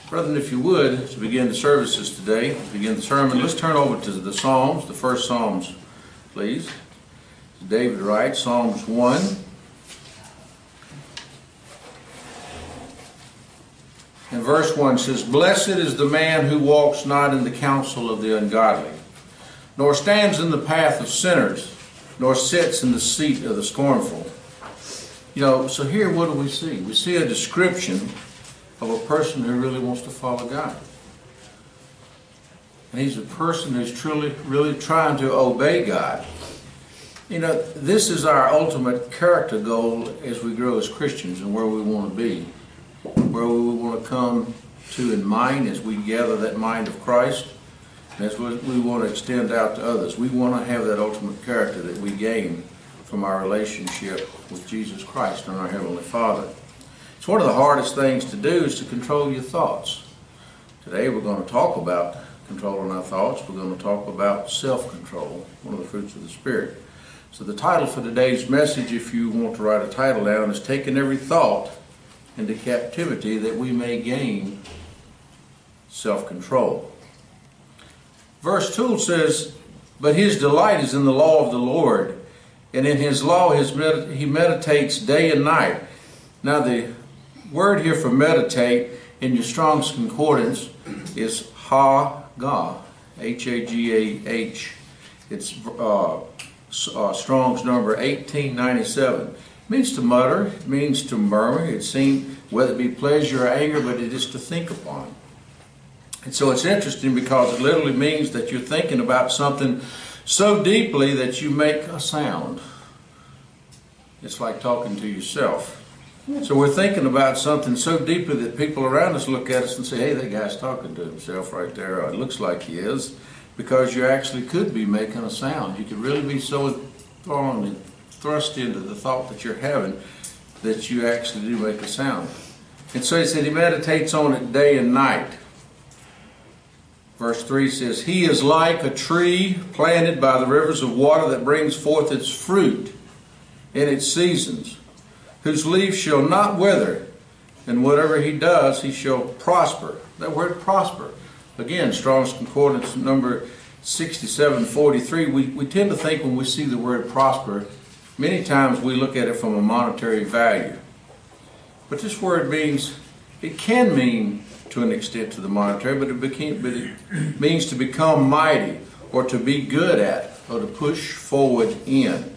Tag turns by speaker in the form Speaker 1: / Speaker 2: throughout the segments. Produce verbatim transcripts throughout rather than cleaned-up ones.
Speaker 1: Brethren, if you would, to begin the services today, to begin the sermon, let's turn over to the Psalms, the first Psalms, please. David writes, Psalms one. And verse one says, "Blessed is the man who walks not in the counsel of the ungodly, nor stands in the path of sinners, nor sits in the seat of the scornful." You know, so here what do we see? We see a description of a person who really wants to follow God. And he's a person who's truly, really trying to obey God. You know, this is our ultimate character goal as we grow as Christians and where we want to be, where we want to come to in mind as we gather that mind of Christ, and as we, we want to extend out to others. We want to have that ultimate character that we gain from our relationship with Jesus Christ and our Heavenly Father. It's one of the hardest things to do is to control your thoughts. Today we're going to talk about controlling our thoughts. We're going to talk about self-control, one of the fruits of the Spirit. So the title for today's message, if you want to write a title down, is "Taking Every Thought into Captivity that we may gain self-control." Verse two says, "But his delight is in the law of the Lord, and in his law his med- he meditates day and night." Now the word here for meditate in your Strong's Concordance is ha-gah, H A G A H. It's uh, uh, Strong's number eighteen ninety-seven. It means to mutter, it means to murmur, it seems, whether it be pleasure or anger, but it is to think upon. And so it's interesting because it literally means that you're thinking about something so deeply that you make a sound. It's like talking to yourself. So we're thinking about something so deeply that people around us look at us and say, "Hey, that guy's talking to himself right there," or "It looks like he is," because you actually could be making a sound. You could really be so thrown and thrust into the thought that you're having that you actually do make a sound. And so he said he meditates on it day and night. Verse three says, "He is like a tree planted by the rivers of water that brings forth its fruit in its seasons, whose leaf shall not wither, and whatever he does, he shall prosper." That word prosper, again, Strong's Concordance number sixty-seven forty-three. We, we tend to think when we see the word prosper, many times we look at it from a monetary value. But this word means, it can mean to an extent to the monetary, but it, became, but it means to become mighty, or to be good at, or to push forward in.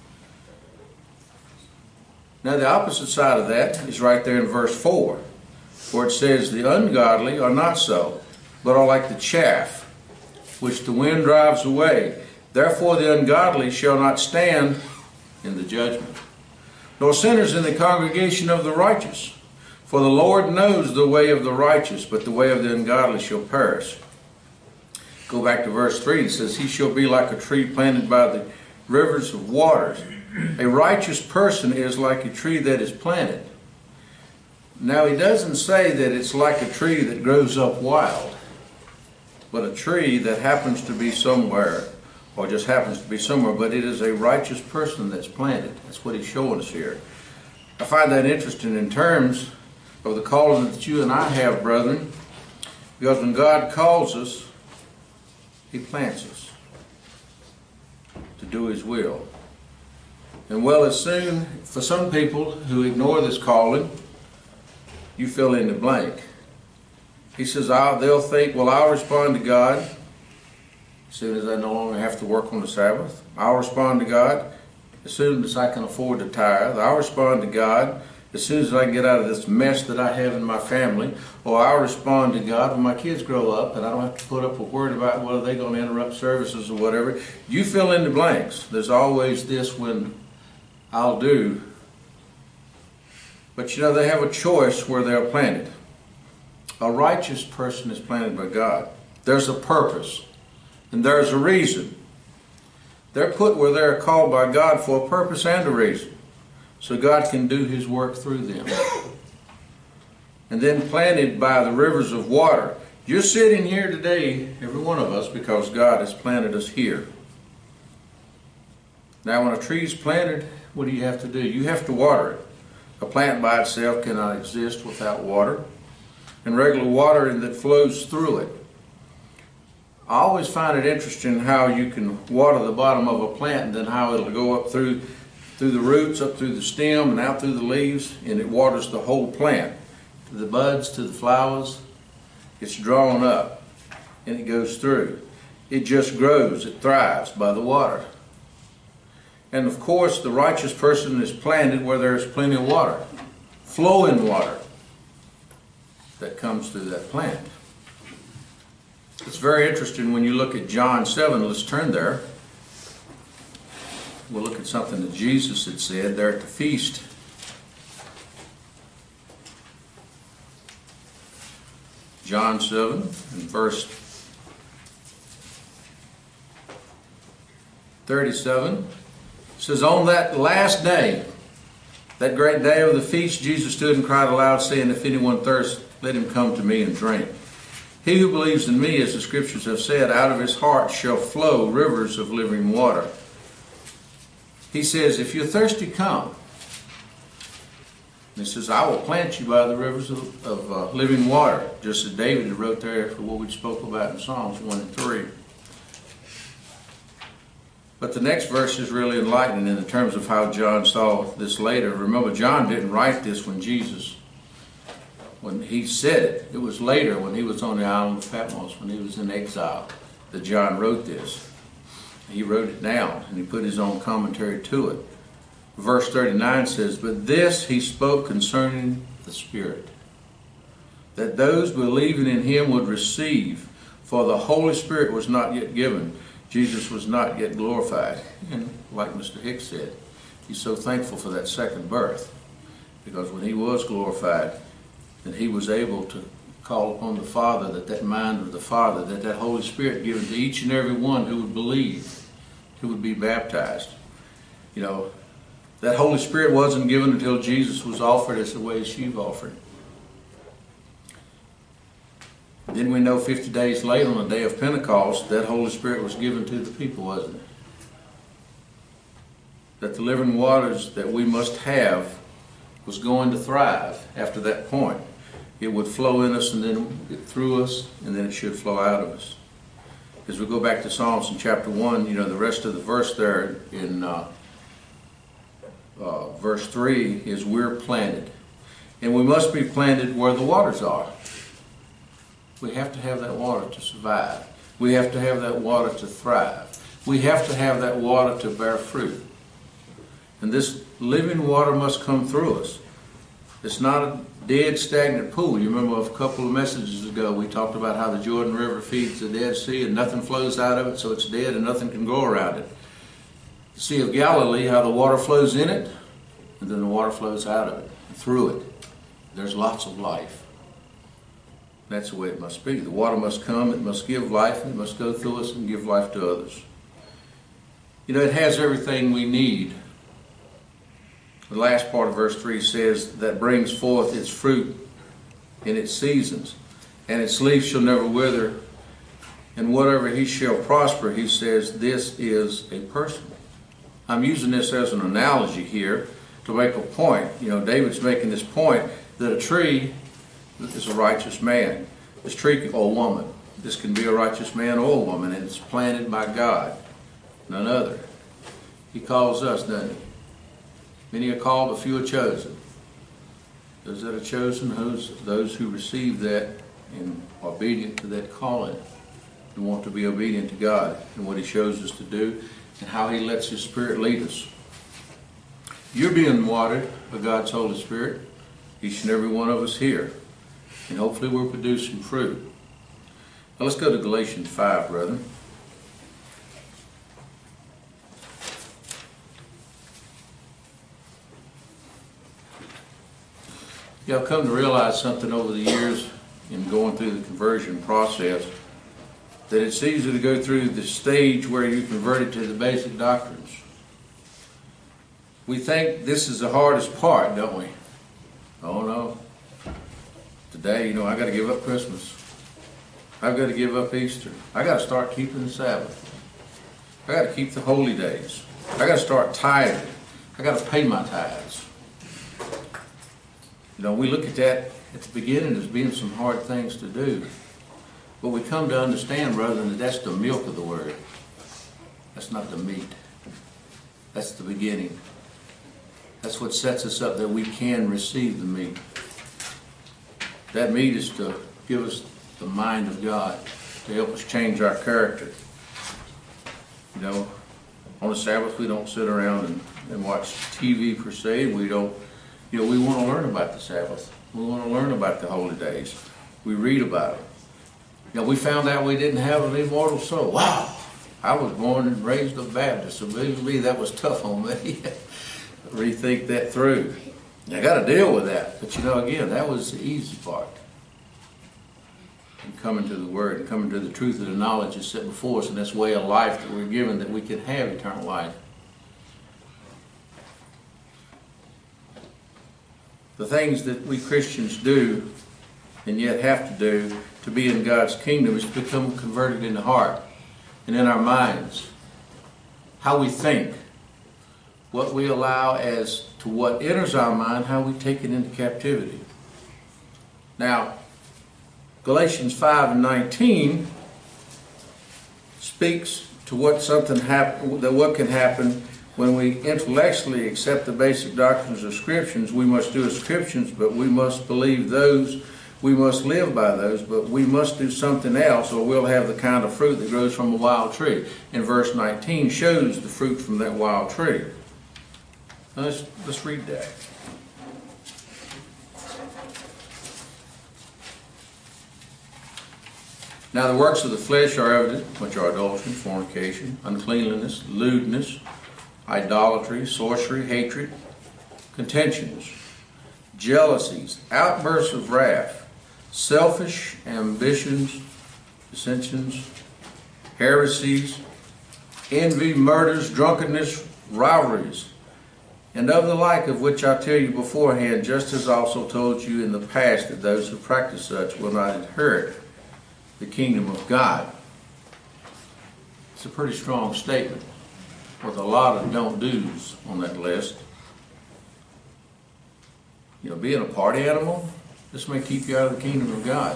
Speaker 1: Now the opposite side of that is right there in verse four, where it says, "The ungodly are not so, but are like the chaff, which the wind drives away. Therefore the ungodly shall not stand in the judgment, nor sinners in the congregation of the righteous. For the Lord knows the way of the righteous, but the way of the ungodly shall perish." Go back to verse three. It says, "He shall be like a tree planted by the rivers of waters." A righteous person is like a tree that is planted. Now he doesn't say that it's like a tree that grows up wild, but a tree that happens to be somewhere, or just happens to be somewhere, but it is a righteous person that's planted. That's what he's showing us here. I find that interesting in terms of the calling that you and I have, brethren, because when God calls us, he plants us to do his will. And well, as soon, for some people who ignore this calling, you fill in the blank. He says, I'll, they'll think, well, I'll respond to God as soon as I no longer have to work on the Sabbath. I'll respond to God as soon as I can afford to tithe. I'll respond to God as soon as I can get out of this mess that I have in my family. Or I'll respond to God when my kids grow up and I don't have to put up a word about whether they're going to interrupt services or whatever. You fill in the blanks. There's always this when I'll do. But you know, they have a choice where they're planted. A righteous person is planted by God. There's a purpose. And there's a reason. They're put where they're called by God for a purpose and a reason. So God can do his work through them. And then planted by the rivers of water. You're sitting here today, every one of us, because God has planted us here. Now when a tree is planted, what do you have to do? You have to water it. A plant by itself cannot exist without water. and regular water and that flows through it. I always find it interesting how you can water the bottom of a plant and then how it'll go up through through the roots, up through the stem, and out through the leaves, and it waters the whole plant. To the buds, to the flowers, it's drawn up, and it goes through. It just grows, it thrives by the water. And of course, the righteous person is planted where there is plenty of water, flowing water that comes through that plant. It's very interesting when you look at John seven. Let's turn there. We'll look at something that Jesus had said there at the feast. John seven and verse thirty-seven says, "On that last day, that great day of the feast, Jesus stood and cried aloud, saying, If anyone thirsts, let him come to me and drink. He who believes in me, as the scriptures have said, out of his heart shall flow rivers of living water." He says, if you're thirsty, come. And he says, I will plant you by the rivers of, of uh, living water, just as David wrote there for what we spoke about in Psalms one and three. But the next verse is really enlightening in terms of how John saw this later. Remember, John didn't write this when Jesus, when he said it. It was later when he was on the island of Patmos, when he was in exile, that John wrote this. He wrote it down, and he put his own commentary to it. Verse thirty-nine says, "But this he spoke concerning the Spirit, that those believing in him would receive, for the Holy Spirit was not yet given." Jesus was not yet glorified. And like Mister Hicks said, he's so thankful for that second birth, because when he was glorified, then he was able to call upon the Father, that that mind of the Father, that that Holy Spirit given to each and every one who would believe, who would be baptized. You know, that Holy Spirit wasn't given until Jesus was offered as the way she've offered. Then we know fifty days later, on the day of Pentecost, that Holy Spirit was given to the people, wasn't it? That the living waters that we must have was going to thrive after that point. It would flow in us and then through us, and then it should flow out of us. As we go back to Psalms in chapter one, you know, the rest of the verse there in uh, uh, verse three is, we're planted. And we must be planted where the waters are. We have to have that water to survive. We have to have that water to thrive. We have to have that water to bear fruit. And this living water must come through us. It's not a dead, stagnant pool. You remember a couple of messages ago we talked about how the Jordan River feeds the Dead Sea and nothing flows out of it, so it's dead and nothing can go around it. The Sea of Galilee, how the water flows in it, and then the water flows out of it, and through it. There's lots of life. That's the way it must be. The water must come, it must give life, and it must go through us and give life to others. You know, it has everything we need. The last part of verse three says, that brings forth its fruit in its seasons, and its leaf shall never wither, and whatever he shall prosper, he says, this is a person. I'm using this as an analogy here to make a point. You know, David's making this point that a tree is a righteous man. This tree or woman, this can be a righteous man or a woman, and it's planted by God, none other. He calls us, doesn't he? Many are called, but few are chosen. Those that are chosen, those, those who receive that and are obedient to that calling and want to be obedient to God and what he shows us to do and how he lets his Spirit lead us. You're being watered by God's Holy Spirit, each and every one of us here, and hopefully we're producing fruit. Now let's go to Galatians five, brethren. Yeah, I've come to realize something over the years in going through the conversion process, that it's easy to go through the stage where you're converted to the basic doctrines. We think this is the hardest part, don't we? Oh no. Today, you know, I got to give up Christmas. I've got to give up Easter. I got to start keeping the Sabbath. I got to keep the holy days. I got to start tithing. I got to pay my tithes. You know, we look at that at the beginning there's been some hard things to do. But we come to understand, brother, that that's the milk of the Word. That's not the meat. That's the beginning. That's what sets us up that we can receive the meat. That meat is to give us the mind of God, to help us change our character. You know, on the Sabbath we don't sit around and, and watch T V per se. We don't, you know, we want to learn about the Sabbath. We want to learn about the holy days. We read about it. You know, we found out we didn't have an immortal soul. Wow! I was born and raised a Baptist, so believe me, that was tough on me. Rethink that through. I got to deal with that. But you know, again, that was the easy part. And coming to the Word and coming to the truth of the knowledge is set before us, and this way of life that we're given, that we can have eternal life. The things that we Christians do and yet have to do to be in God's kingdom is to become converted in the heart and in our minds. How we think, what we allow as to what enters our mind, how we take it into captivity. Now, Galatians five and nineteen speaks to what something happen, that what can happen when we intellectually accept the basic doctrines of Scriptures. We must do as Scriptures, but we must believe those. We must live by those, but we must do something else, or we'll have the kind of fruit that grows from a wild tree. And verse nineteen shows the fruit from that wild tree. Now let's, let's read that. Now the works of the flesh are evident, which are adultery, fornication, uncleanliness, lewdness, idolatry, sorcery, hatred, contentions, jealousies, outbursts of wrath, selfish ambitions, dissensions, heresies, envy, murders, drunkenness, rivalries, and of the like, of which I tell you beforehand, just as I also told you in the past, that those who practice such will not inherit the kingdom of God. It's a pretty strong statement with a lot of don't do's on that list. You know, being a party animal, this may keep you out of the kingdom of God.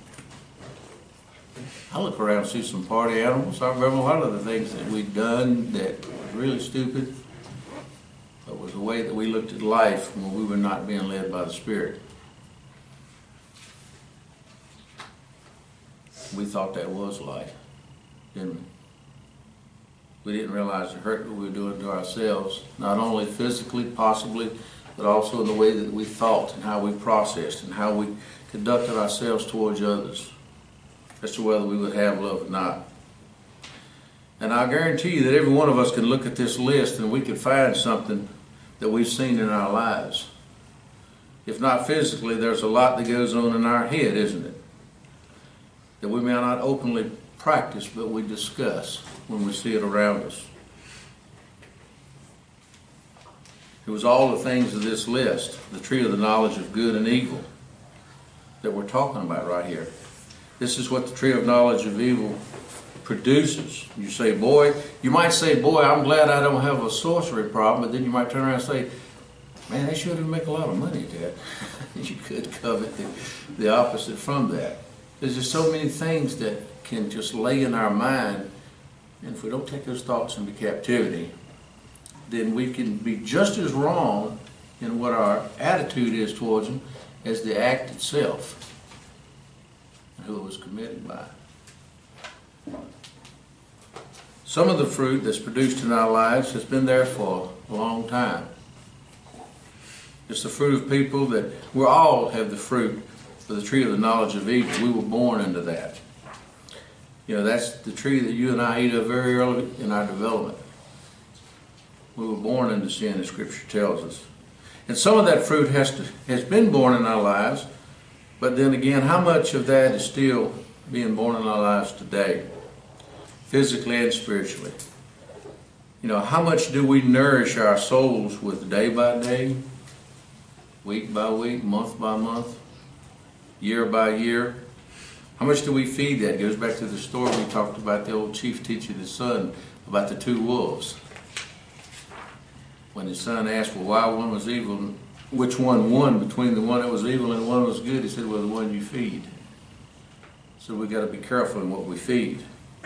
Speaker 1: I look around and see some party animals. I remember a lot of the things that we'd done that was really stupid, but was the way that we looked at life when we were not being led by the Spirit. We thought that was life, didn't we? We didn't realize the hurt that we were doing to ourselves, not only physically, possibly, but also in the way that we thought and how we processed and how we conducted ourselves towards others, as to whether we would have love or not. And I guarantee you that every one of us can look at this list and we can find something that we've seen in our lives. If not physically, there's a lot that goes on in our head, isn't it? That we may not openly practice, but we discuss when we see it around us. It was all the things of this list, the tree of the knowledge of good and evil, that we're talking about right here. This is what the tree of knowledge of evil produces. You say, boy, you might say, boy, I'm glad I don't have a sorcery problem, but then you might turn around and say, man, they sure do make a lot of money, Dad. You could covet the, the opposite from that. There's just so many things that can just lay in our mind, and if we don't take those thoughts into captivity, then we can be just as wrong in what our attitude is towards them as the act itself and who it was committed by. Some of the fruit that's produced in our lives has been there for a long time. It's the fruit of people that we all have the fruit of the tree of the knowledge of evil. We were born into that. You know, that's the tree that you and I eat of very early in our development. We were born into sin, as Scripture tells us. And some of that fruit has to, has been born in our lives, but then again, how much of that is still being born in our lives today, physically and spiritually? You know, how much do we nourish our souls with day by day, week by week, month by month, year by year? How much do we feed that? It goes back to the story we talked about, the old chief teaching his son about the two wolves. When his son asked, well, why one was evil which one won between the one that was evil and the one that was good. He said, well, the one you feed. So we got to be careful in what we feed.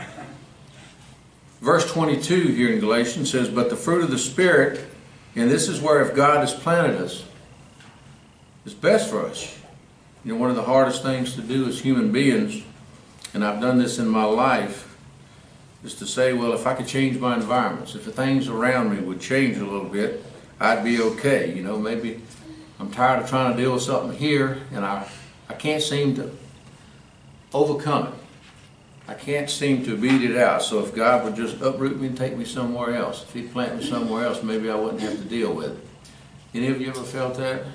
Speaker 1: Verse twenty-two here in Galatians says, but the fruit of the Spirit, and this is where if God has planted us, it's best for us. You know, one of the hardest things to do as human beings, and I've done this in my life, is to say, well, if I could change my environments, if the things around me would change a little bit, I'd be okay. You know, maybe I'm tired of trying to deal with something here, and I, I can't seem to overcome it. I can't seem to beat it out. So if God would just uproot me and take me somewhere else, if He'd plant me somewhere else, maybe I wouldn't have to deal with it. Any of you ever felt that?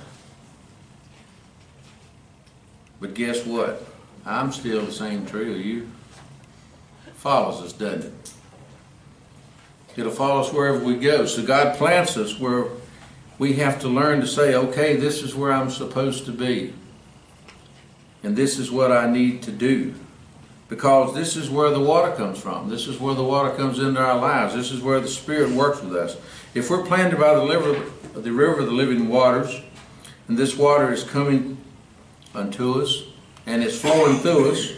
Speaker 1: But guess what? I'm still the same tree as you. It follows us, doesn't it? It'll follow us wherever we go. So God plants us where we have to learn to say, okay, this is where I'm supposed to be. And this is what I need to do. Because this is where the water comes from. This is where the water comes into our lives. This is where the Spirit works with us. If we're planted by the river, the river of the living waters, and this water is coming unto us, and it's flowing through us,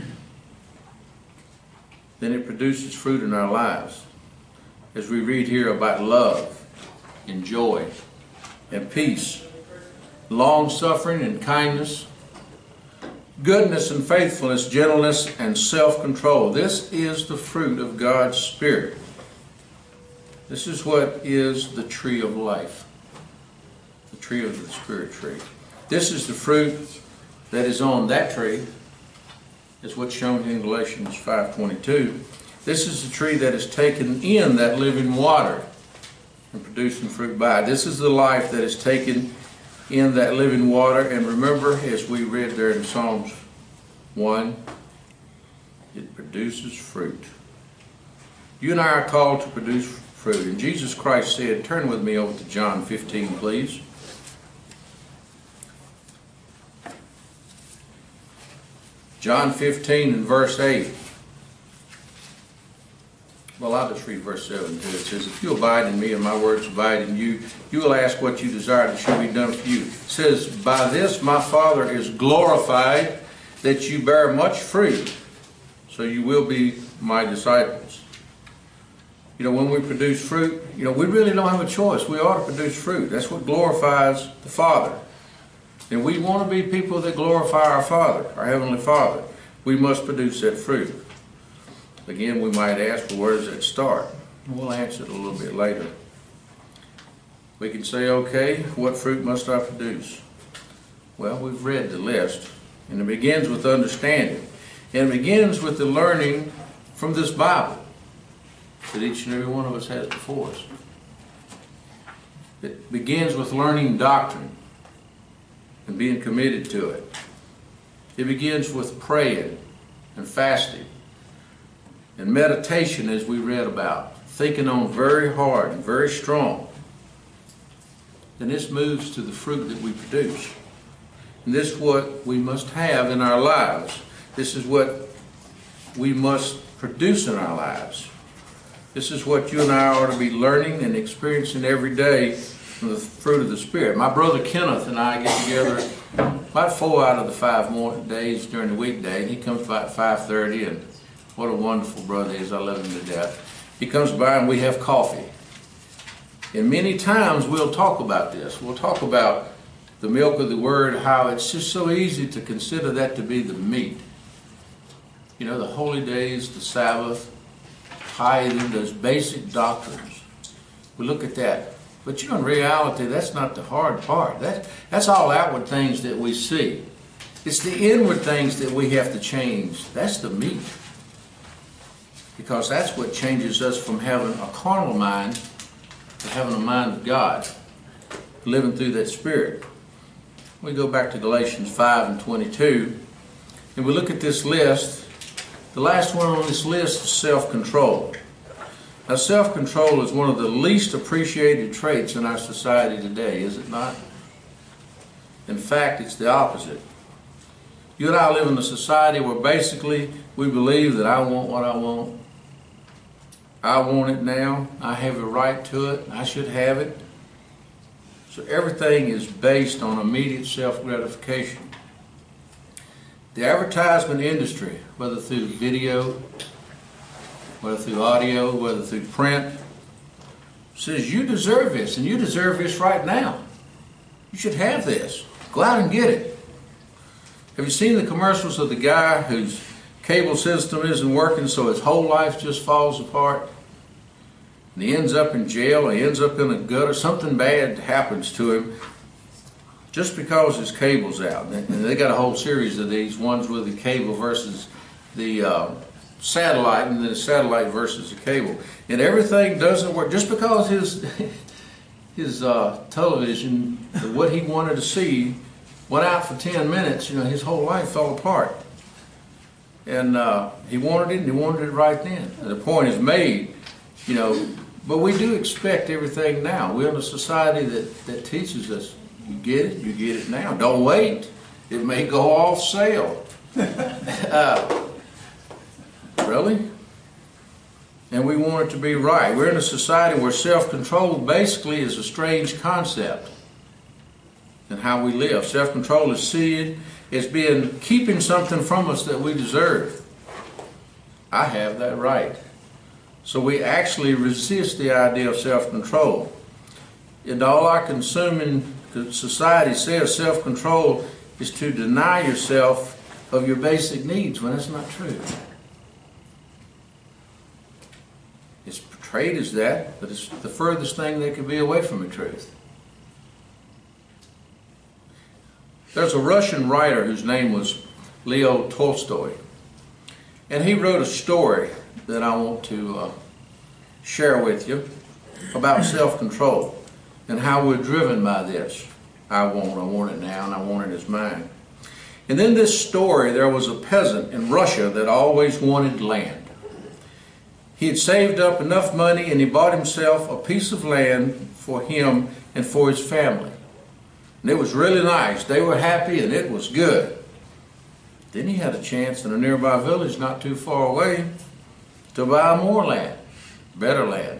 Speaker 1: then it produces fruit in our lives. As we read here about love and joy and peace, long-suffering and kindness, goodness and faithfulness, gentleness and self-control. This is the fruit of God's Spirit. This is what is the tree of life. The tree of the Spirit tree. This is the fruit that is on that tree. Is what's shown in Galatians five twenty-two. This is the tree that is taken in that living water and producing fruit by it. This is the life that is taken in that living water. And remember, as we read there in Psalms one, it produces fruit. You and I are called to produce fruit. And Jesus Christ said, turn with me over to John fifteen, please. John fifteen and verse eight. Well, I'll just read verse seven too. It says, if you abide in me and my words abide in you, you will ask what you desire and it shall be done for you. It says, by this my Father is glorified, that you bear much fruit, so you will be my disciples. You know, when we produce fruit, you know, we really don't have a choice. We ought to produce fruit. That's what glorifies the Father. And we want to be people that glorify our Father, our Heavenly Father. We must produce that fruit. Again, we might ask, well, where does it start? We'll answer it a little bit later. We can say, okay, what fruit must I produce? Well, we've read the list. And it begins with understanding. And it begins with the learning from this Bible that each and every one of us has before us. It begins with learning doctrine and being committed to it. It begins with praying and fasting and meditation, as we read about, thinking on very hard and very strong. Then this moves to the fruit that we produce. And this is what we must have in our lives. This is what we must produce in our lives. This is what you and I ought to be learning and experiencing every day from the fruit of the Spirit. My brother Kenneth and I get together about four out of the five more days during the weekday. And he comes about five thirty, and what a wonderful brother he is. I love him to death. He comes by and we have coffee. And many times we'll talk about this. We'll talk about the milk of the Word, how it's just so easy to consider that to be the meat. You know, the holy days, the Sabbath, tithing, those basic doctrines. We look at that. But you know, in reality, that's not the hard part. That, that's all outward things that we see. It's the inward things that we have to change. That's the meat. Because that's what changes us from having a carnal mind to having a mind of God, living through that Spirit. We go back to Galatians five and twenty-two, and we look at this list. The last one on this list is self-control. Now, self-control is one of the least appreciated traits in our society today, is it not? In fact, it's the opposite. You and I live in a society where basically we believe that I want what I want. I want it now. I have a right to it. I should have it. So everything is based on immediate self-gratification. The advertisement industry, whether through video, whether through audio, whether through print, says you deserve this, and you deserve this right now. You should have this. Go out and get it. Have you seen the commercials of the guy whose cable system isn't working, so his whole life just falls apart? And he ends up in jail, or he ends up in a gutter. Something bad happens to him just because his cable's out. And they got a whole series of these, ones with the cable versus the uh, satellite, and then the satellite versus the cable. And everything doesn't work just because his his uh, television, what he wanted to see, went out for ten minutes. You know, his whole life fell apart. And uh, he wanted it, and he wanted it right then. And the point is made, you know, but we do expect everything now. We're in a society that, that teaches us, you get it, you get it now. Don't wait. It may go off sale. uh, really? And we want it to be right. We're in a society where self-control basically is a strange concept in how we live. Self-control is seen as being keeping something from us that we deserve. I have that right. So we actually resist the idea of self-control. And all our consuming society says self-control is to deny yourself of your basic needs, when that's not true. It's portrayed as that, but it's the furthest thing that could be away from the truth. There's a Russian writer whose name was Leo Tolstoy, and he wrote a story that I want to uh, share with you about self-control and how we're driven by this. I want, I want it now, and I want it as mine. And in this story, there was a peasant in Russia that always wanted land. He had saved up enough money, and he bought himself a piece of land for him and for his family. And it was really nice. They were happy, and it was good. Then he had a chance in a nearby village not too far away to buy more land, better land.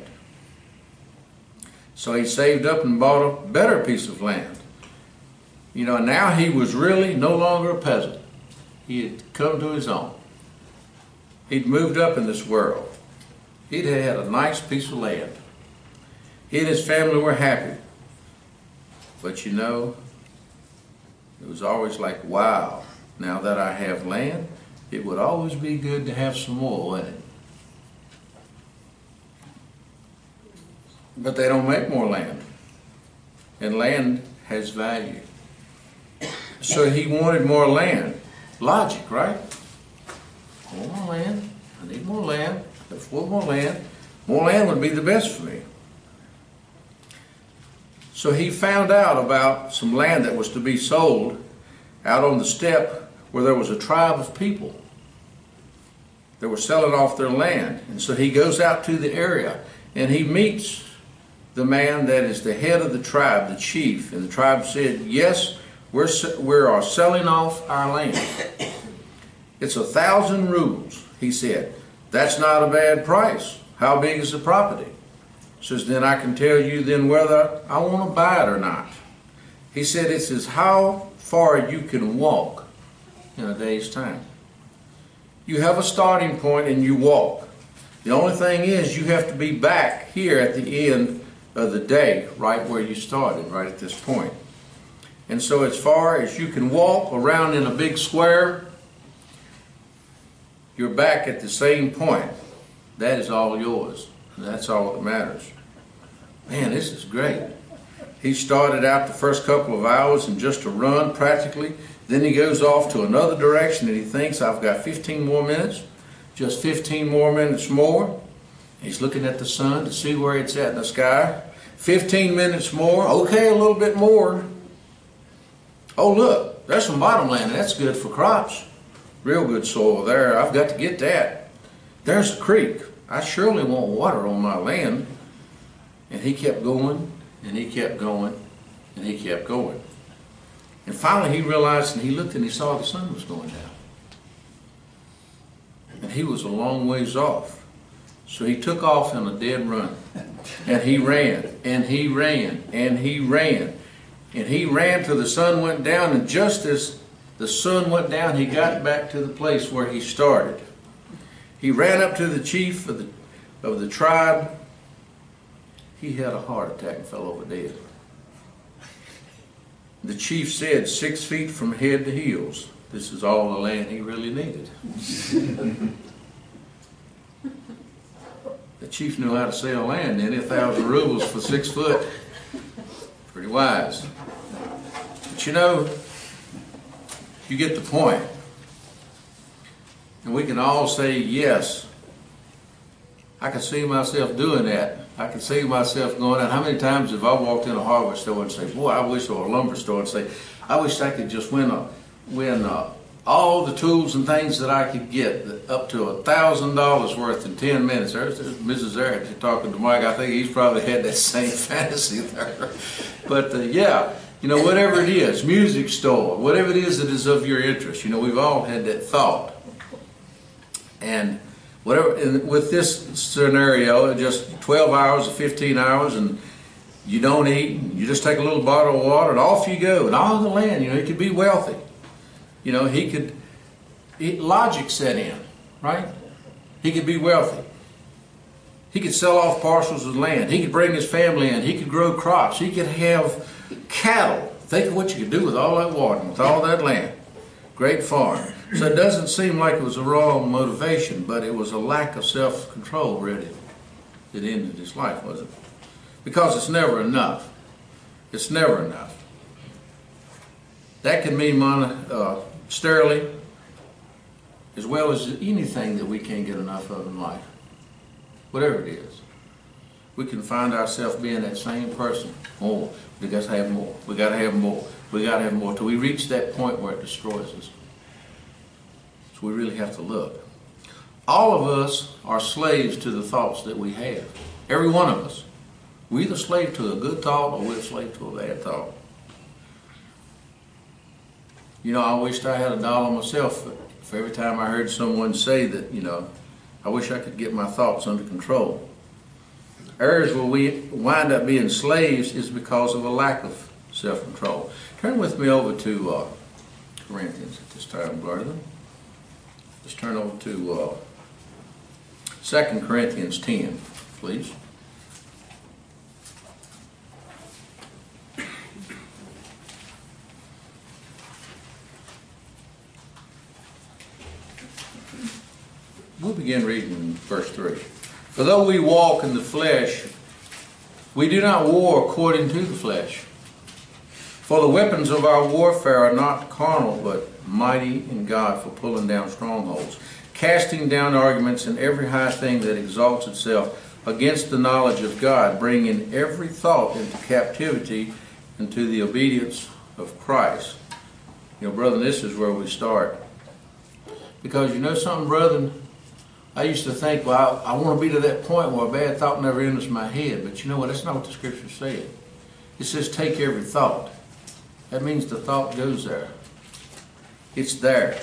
Speaker 1: So he saved up and bought a better piece of land. You know, now he was really no longer a peasant. He had come to his own. He'd moved up in this world. He'd had a nice piece of land. He and his family were happy. But you know, it was always like, wow, now that I have land, it would always be good to have some more, wouldn't it? But they don't make more land. And land has value. So he wanted more land. Logic, right? I want more land. I need more land. If I want more land, more land would be the best for me. So he found out about some land that was to be sold out on the steppe where there was a tribe of people that were selling off their land. And so he goes out to the area and he meets the man that is the head of the tribe, the chief. And the tribe said, yes, we're, we're selling off our land. It's a thousand rubles, he said. That's not a bad price. How big is the property? Says, then I can tell you then whether I want to buy it or not. He said, it says how far you can walk in a day's time. You have a starting point and you walk. The only thing is you have to be back here at the end of the day, right where you started, right at this point. And so as far as you can walk around in a big square, you're back at the same point. That is all yours. And that's all that matters. Man, this is great. He started out the first couple of hours in just a run practically. Then he goes off to another direction and he thinks, I've got fifteen more minutes. Just fifteen more minutes more. He's looking at the sun to see where it's at in the sky. fifteen minutes more. Okay, a little bit more. Oh, look, there's some bottomland. That's good for crops. Real good soil there. I've got to get that. There's a creek. I surely want water on my land. And he kept going, and he kept going, and he kept going. And finally he realized, and he looked and he saw the sun was going down. And he was a long ways off. So he took off in a dead run. And he ran, and he ran, and he ran. And he ran till the sun went down, and just as the sun went down, he got back to the place where he started. He ran up to the chief of the, of the tribe. He had a heart attack and fell over dead. The chief said, six feet from head to heels, this is all the land he really needed. The chief knew how to sell land, then a thousand rubles for six foot. Pretty wise. But you know, you get the point. And we can all say, yes, I can see myself doing that. I can see myself going out. How many times have I walked in a hardware store and say, boy, I wish, or a lumber store and say, I wish I could just win a, win a, all the tools and things that I could get up to a thousand dollars worth in ten minutes. There's, there's Missus Eric, you're talking to Mike. I think he's probably had that same fantasy there. But uh, yeah, you know, whatever it is, music store, whatever it is that is of your interest, you know, we've all had that thought. And whatever, and with this scenario, just twelve hours or fifteen hours, and you don't eat, you just take a little bottle of water, and off you go, and all the land, you know, you could be wealthy. You know, he could, he, logic set in, right? He could be wealthy. He could sell off parcels of land. He could bring his family in. He could grow crops. He could have cattle. Think of what you could do with all that water, with all that land. Great farm. So it doesn't seem like it was a wrong motivation, but it was a lack of self-control, really, that ended his life, wasn't it? Because it's never enough. It's never enough. That can mean monetarily, uh, as well as anything that we can't get enough of in life. Whatever it is. We can find ourselves being that same person. More. We got to have more. We got to have more. We got to have more. Till we reach that point where it destroys us. So we really have to look. All of us are slaves to the thoughts that we have. Every one of us. We're either slave to a good thought or we're a slave to a bad thought. You know, I wished I had a dollar myself for, for every time I heard someone say that, you know, I wish I could get my thoughts under control. Areas where we wind up being slaves is because of a lack of self-control. Turn with me over to uh, Corinthians at this time, brother. Let's turn over to uh, Second Corinthians ten, please. We'll begin reading in verse three. For though we walk in the flesh, we do not war according to the flesh. For the weapons of our warfare are not carnal, but mighty in God for pulling down strongholds, casting down arguments and every high thing that exalts itself against the knowledge of God, bringing every thought into captivity into the obedience of Christ. You know, brethren, this is where we start. Because you know something, brethren? I used to think, well, I, I want to be to that point where a bad thought never enters my head. But you know what? That's not what the Scripture said. It says take every thought. That means the thought goes there. It's there.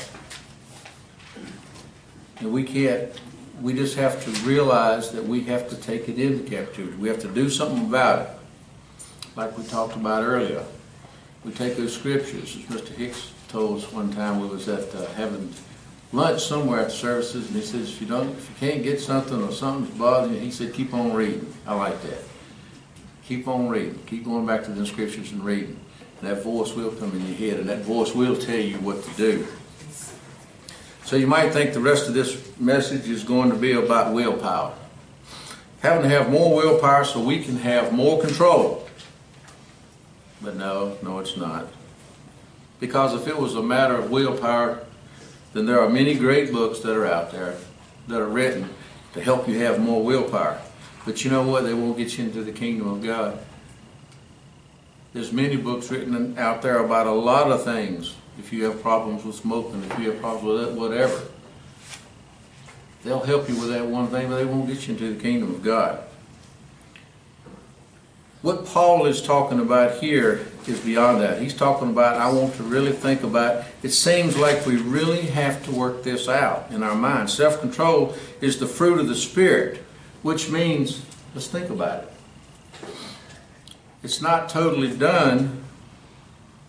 Speaker 1: And we can't, we just have to realize that we have to take it into captivity. We have to do something about it. Like we talked about earlier. We take those scriptures, as Mister Hicks told us one time we was at uh, having lunch somewhere at the services, and he says, if you don't, if you can't get something or something's bothering you, he said, keep on reading. I like that. Keep on reading. Keep going back to the scriptures and reading. And that voice will come in your head, and that voice will tell you what to do. So you might think the rest of this message is going to be about willpower. Having to have more willpower so we can have more control. But no, no it's not. Because if it was a matter of willpower, then there are many great books that are out there that are written to help you have more willpower. But you know what? They won't get you into the kingdom of God. There's many books written out there about a lot of things. If you have problems with smoking, if you have problems with whatever, they'll help you with that one thing, but they won't get you into the kingdom of God. What Paul is talking about here is beyond that. He's talking about, I want to really think about, it seems like we really have to work this out in our mind. Self-control is the fruit of the Spirit, which means, let's think about it. It's not totally done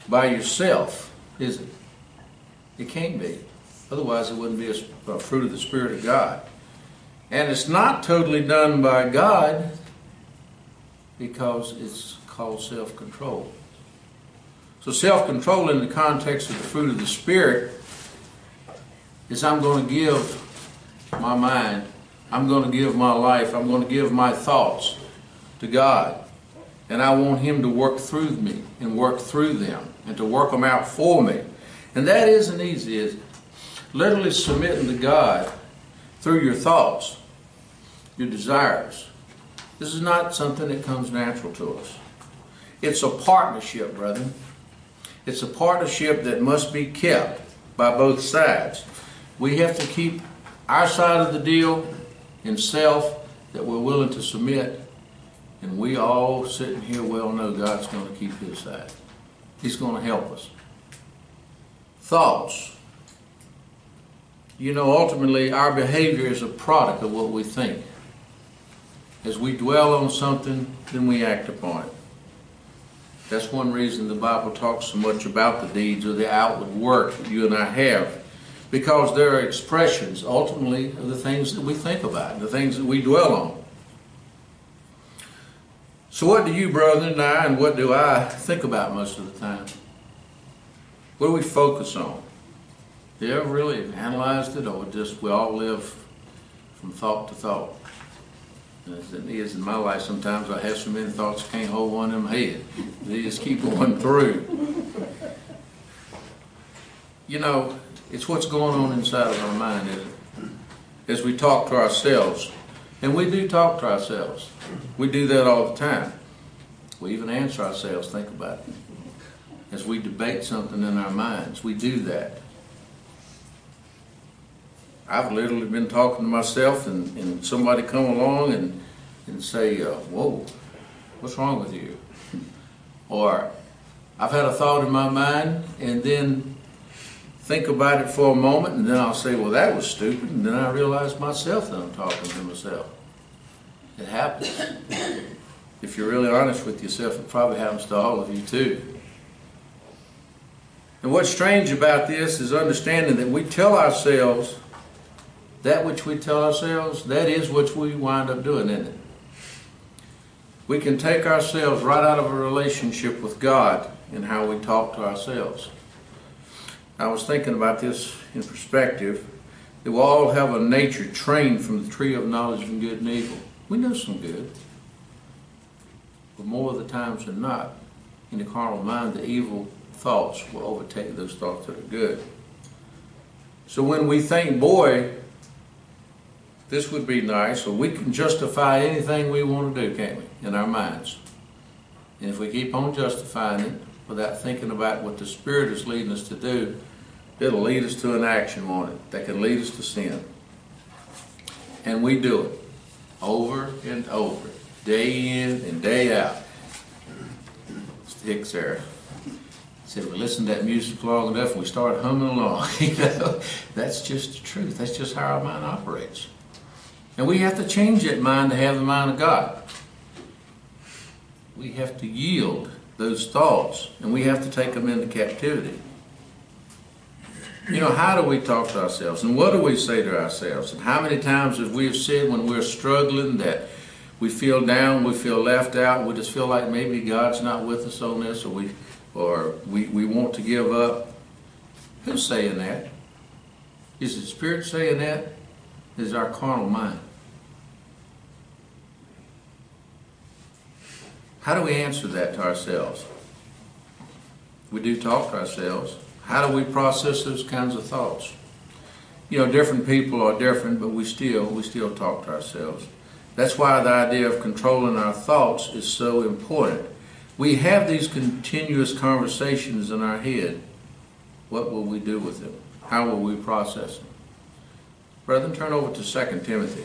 Speaker 1: by yourself, is it? It can't be. Otherwise, it wouldn't be a, a fruit of the Spirit of God. And it's not totally done by God because it's called self-control. So self-control in the context of the fruit of the Spirit is I'm going to give my mind, I'm going to give my life, I'm going to give my thoughts to God. And I want Him to work through me and work through them and to work them out for me. And that isn't easy, is it? Literally submitting to God through your thoughts, your desires. This is not something that comes natural to us. It's a partnership, brethren. It's a partnership that must be kept by both sides. We have to keep our side of the deal in self, that we're willing to submit, and we all sitting here well know God's going to keep His side. He's going to help us. Thoughts. You know, ultimately, our behavior is a product of what we think. As we dwell on something, then we act upon it. That's one reason the Bible talks so much about the deeds or the outward work that you and I have. Because they're expressions, ultimately, of the things that we think about, the things that we dwell on. So what do you, brethren, and I, and what do I think about most of the time? What do we focus on? Do you ever really analyzed it, or just we all live from thought to thought? As it is in my life, sometimes I have so many thoughts I can't hold one in my head. They just keep going through. You know, it's what's going on inside of our mind, isn't it? As we talk to ourselves. And we do talk to ourselves. We do that all the time. We even answer ourselves, think about it. As we debate something in our minds, we do that. I've literally been talking to myself, and, and somebody come along and, and say, uh, whoa, what's wrong with you? Or I've had a thought in my mind, and then think about it for a moment, and then I'll say, well, that was stupid, and then I realize myself that I'm talking to myself. It happens. If you're really honest with yourself, it probably happens to all of you too. And what's strange about this is understanding that we tell ourselves that which we tell ourselves, that is what we wind up doing, isn't it? We can take ourselves right out of a relationship with God in how we talk to ourselves. I was thinking about this in perspective, that we all have a nature trained from the tree of knowledge of good and evil. We know some good, but more of the times than not, in the carnal mind, the evil thoughts will overtake those thoughts that are good. So when we think, boy, this would be nice, or we can justify anything we want to do, can't we, in our minds? And if we keep on justifying it without thinking about what the Spirit is leading us to do, it'll lead us to an action on it that can lead us to sin. And we do it over and over, day in and day out. Mister Hicks there said, we listen to that music long enough and we start humming along. You know, that's just the truth. That's just how our mind operates. And we have to change that mind to have the mind of God. We have to yield those thoughts, and we have to take them into captivity. You know, how do we talk to ourselves, and what do we say to ourselves? And how many times have we said when we're struggling that we feel down, we feel left out, we just feel like maybe God's not with us on this, or we or we, we want to give up? Who's saying that? Is the Spirit saying that? Is our carnal mind? How do we answer that to ourselves? We do talk to ourselves. How do we process those kinds of thoughts? You know, different people are different, but we still we still talk to ourselves. That's why the idea of controlling our thoughts is so important. We have these continuous conversations in our head. What will we do with them? How will we process them? Brethren, turn over to Second Timothy.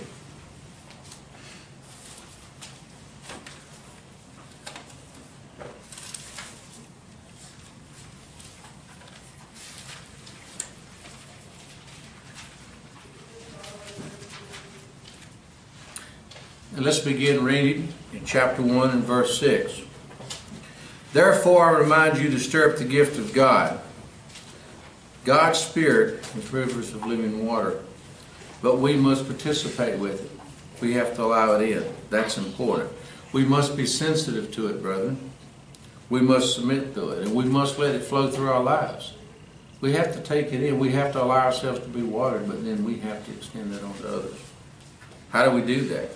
Speaker 1: And let's begin reading in chapter one and verse six. Therefore, I remind you to stir up the gift of God. God's Spirit is rivers of living water, but we must participate with it. We have to allow it in. That's important. We must be sensitive to it, brethren. We must submit to it, and we must let it flow through our lives. We have to take it in. We have to allow ourselves to be watered, but then we have to extend that on to others. How do we do that?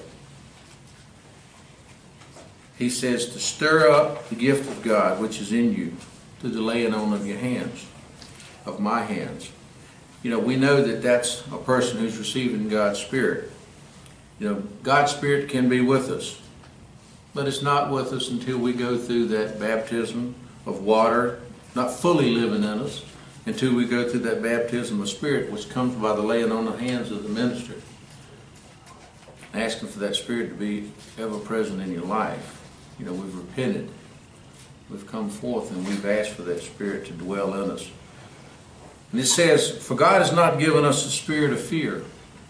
Speaker 1: He says to stir up the gift of God which is in you, to the laying on of your hands, of my hands. You know, we know that that's a person who's receiving God's Spirit. You know, God's Spirit can be with us, but it's not with us until we go through that baptism of water, not fully living in us, until we go through that baptism of Spirit, which comes by the laying on of hands of the minister. Asking for that Spirit to be ever present in your life. You know, we've repented. We've come forth and we've asked for that Spirit to dwell in us. And it says, for God has not given us a spirit of fear.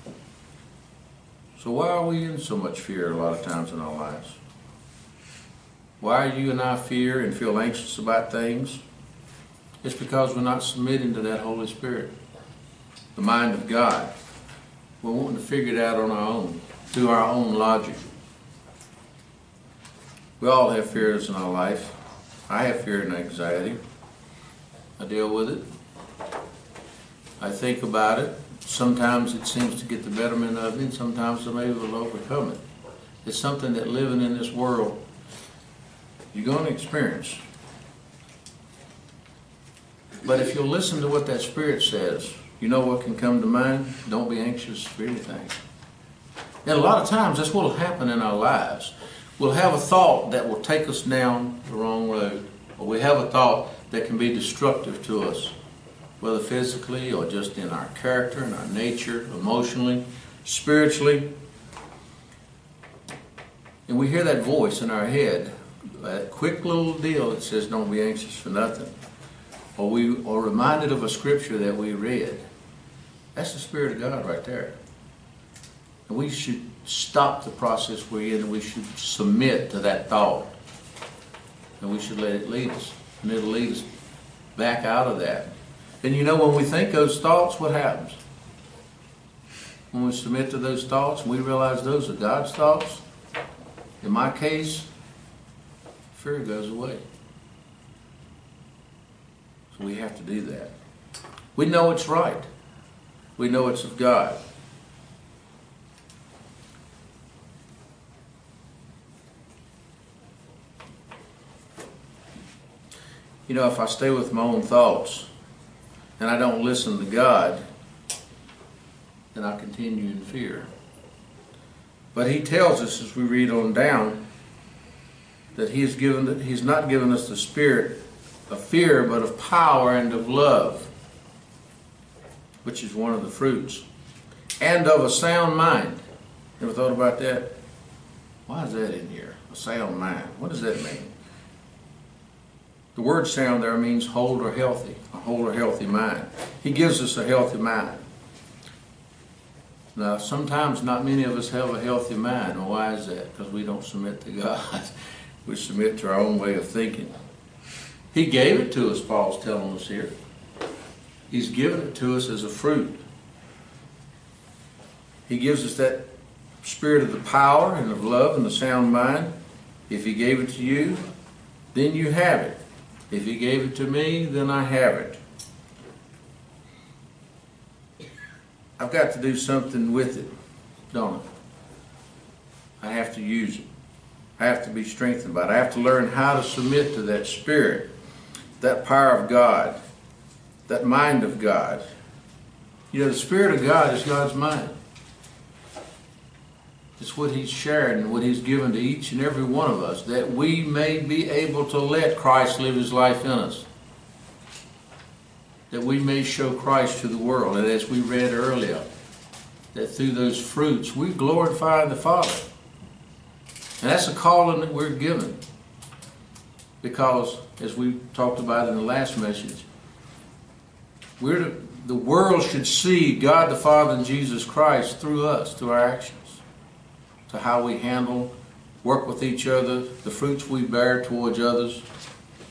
Speaker 1: So why are we in so much fear a lot of times in our lives? Why do you and I fear and feel anxious about things? It's because we're not submitting to that Holy Spirit, the mind of God. We're wanting to figure it out on our own, through our own logic. We all have fears in our life. I have fear and anxiety. I deal with it. I think about it. Sometimes it seems to get the betterment of me, and sometimes I'm able to overcome it. It's something that living in this world, you're going to experience. But if you'll listen to what that Spirit says, you know what can come to mind? Don't be anxious for anything. And a lot of times that's what will happen in our lives. We'll have a thought that will take us down the wrong road. Or we have a thought that can be destructive to us, whether physically or just in our character, in our nature, emotionally, spiritually. And we hear that voice in our head, that quick little deal that says, don't be anxious for nothing. Or we are reminded of a scripture that we read. That's the Spirit of God right there. And we should stop the process we're in, and we should submit to that thought. And we should let it lead us. And it'll lead us back out of that. And you know, when we think those thoughts, what happens? When we submit to those thoughts, and we realize those are God's thoughts, in my case, fear goes away. So we have to do that. We know it's right. We know it's of God. You know, if I stay with my own thoughts and I don't listen to God, then I continue in fear. But He tells us, as we read on down, that He has given, He's not given us the spirit of fear, but of power and of love, which is one of the fruits, and of a sound mind. Ever thought about that? Why is that in here? A sound mind. What does that mean? The word sound there means whole or healthy, a whole or healthy mind. He gives us a healthy mind. Now, sometimes not many of us have a healthy mind. Well, why is that? Because we don't submit to God. We submit to our own way of thinking. He gave it to us, Paul's telling us here. He's given it to us as a fruit. He gives us that spirit of the power and of love and the sound mind. If He gave it to you, then you have it. If He gave it to me, then I have it. I've got to do something with it, don't I? I have to use it. I have to be strengthened by it. I have to learn how to submit to that Spirit, that power of God, that mind of God. You know, the Spirit of God is God's mind. It's what He's shared and what He's given to each and every one of us, that we may be able to let Christ live His life in us. That we may show Christ to the world. And as we read earlier, that through those fruits we glorify the Father. And that's a calling that we're given. Because, as we talked about in the last message, we're to, the world should see God the Father and Jesus Christ through us, through our actions. To how we handle, work with each other, the fruits we bear towards others.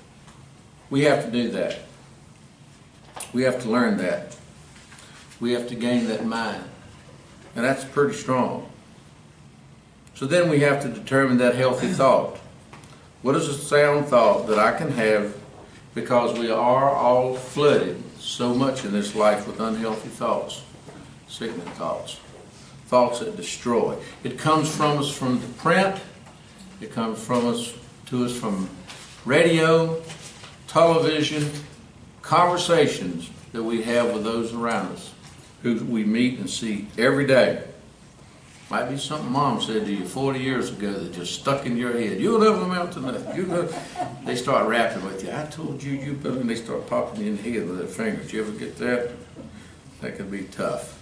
Speaker 1: We have to do that. We have to learn that. We have to gain that mind. And that's pretty strong. So then we have to determine that healthy thought. What is a sound thought that I can have, because we are all flooded so much in this life with unhealthy thoughts, sickening thoughts, thoughts that destroy. It comes from us from the print. It comes from us to us from radio, television, conversations that we have with those around us, who we meet and see every day. Might be something Mom said to you forty years ago that just stuck in your head. You'll never amount to nothing. You'll never... They start rapping with you. I told you, you better. And they start popping you in the head with their fingers. Did you ever get that? That could be tough.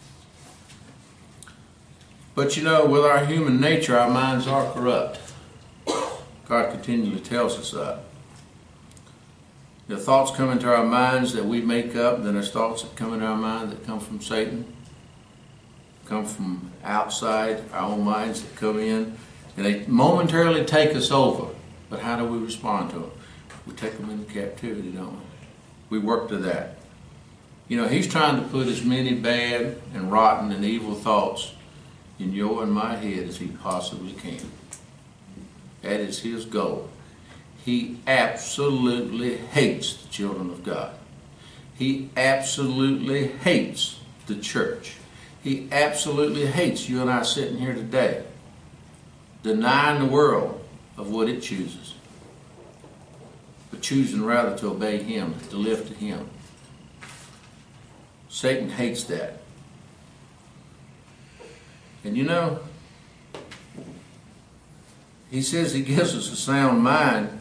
Speaker 1: But you know, with our human nature, our minds are corrupt. God continually tells us that. The thoughts come into our minds that we make up, and then there's thoughts that come into our mind that come from Satan, come from outside our own minds that come in, and they momentarily take us over. But how do we respond to them? We take them into captivity, don't we? We work to that. You know, he's trying to put as many bad and rotten and evil thoughts in your and my head as he possibly can. That is his goal. He absolutely hates the children of God. He absolutely hates the church. He absolutely hates you and I sitting here today, denying the world of what it chooses, but choosing rather to obey him, to live to him. Satan hates that. And you know, he says he gives us a sound mind.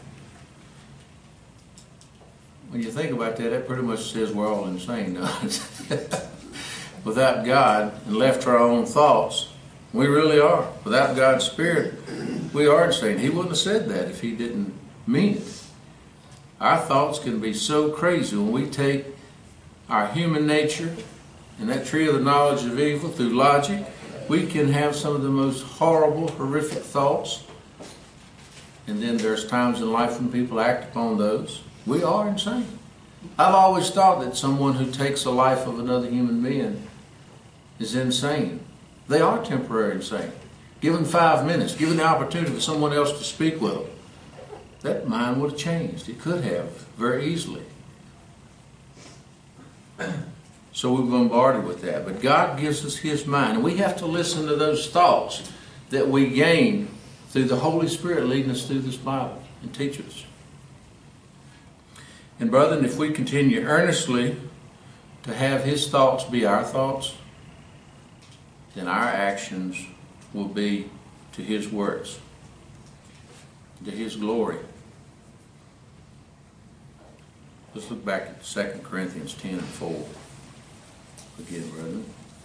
Speaker 1: When you think about that, that pretty much says we're all insane, doesn't it? Without God and left to our own thoughts, we really are. Without God's Spirit, we are insane. He wouldn't have said that if he didn't mean it. Our thoughts can be so crazy when we take our human nature and that tree of the knowledge of evil through logic. We can have some of the most horrible, horrific thoughts. And then there's times in life when people act upon those. We are insane. I've always thought that someone who takes the life of another human being is insane. They are temporarily insane. Given five minutes, given the opportunity for someone else to speak with them, that mind would have changed. It could have, very easily. So we're bombarded with that. But God gives us his mind. And we have to listen to those thoughts that we gain through the Holy Spirit leading us through this Bible and teaching us. And brethren, if we continue earnestly to have his thoughts be our thoughts, then our actions will be to his words, to his glory. Let's look back at Second Corinthians ten and four again, brethren.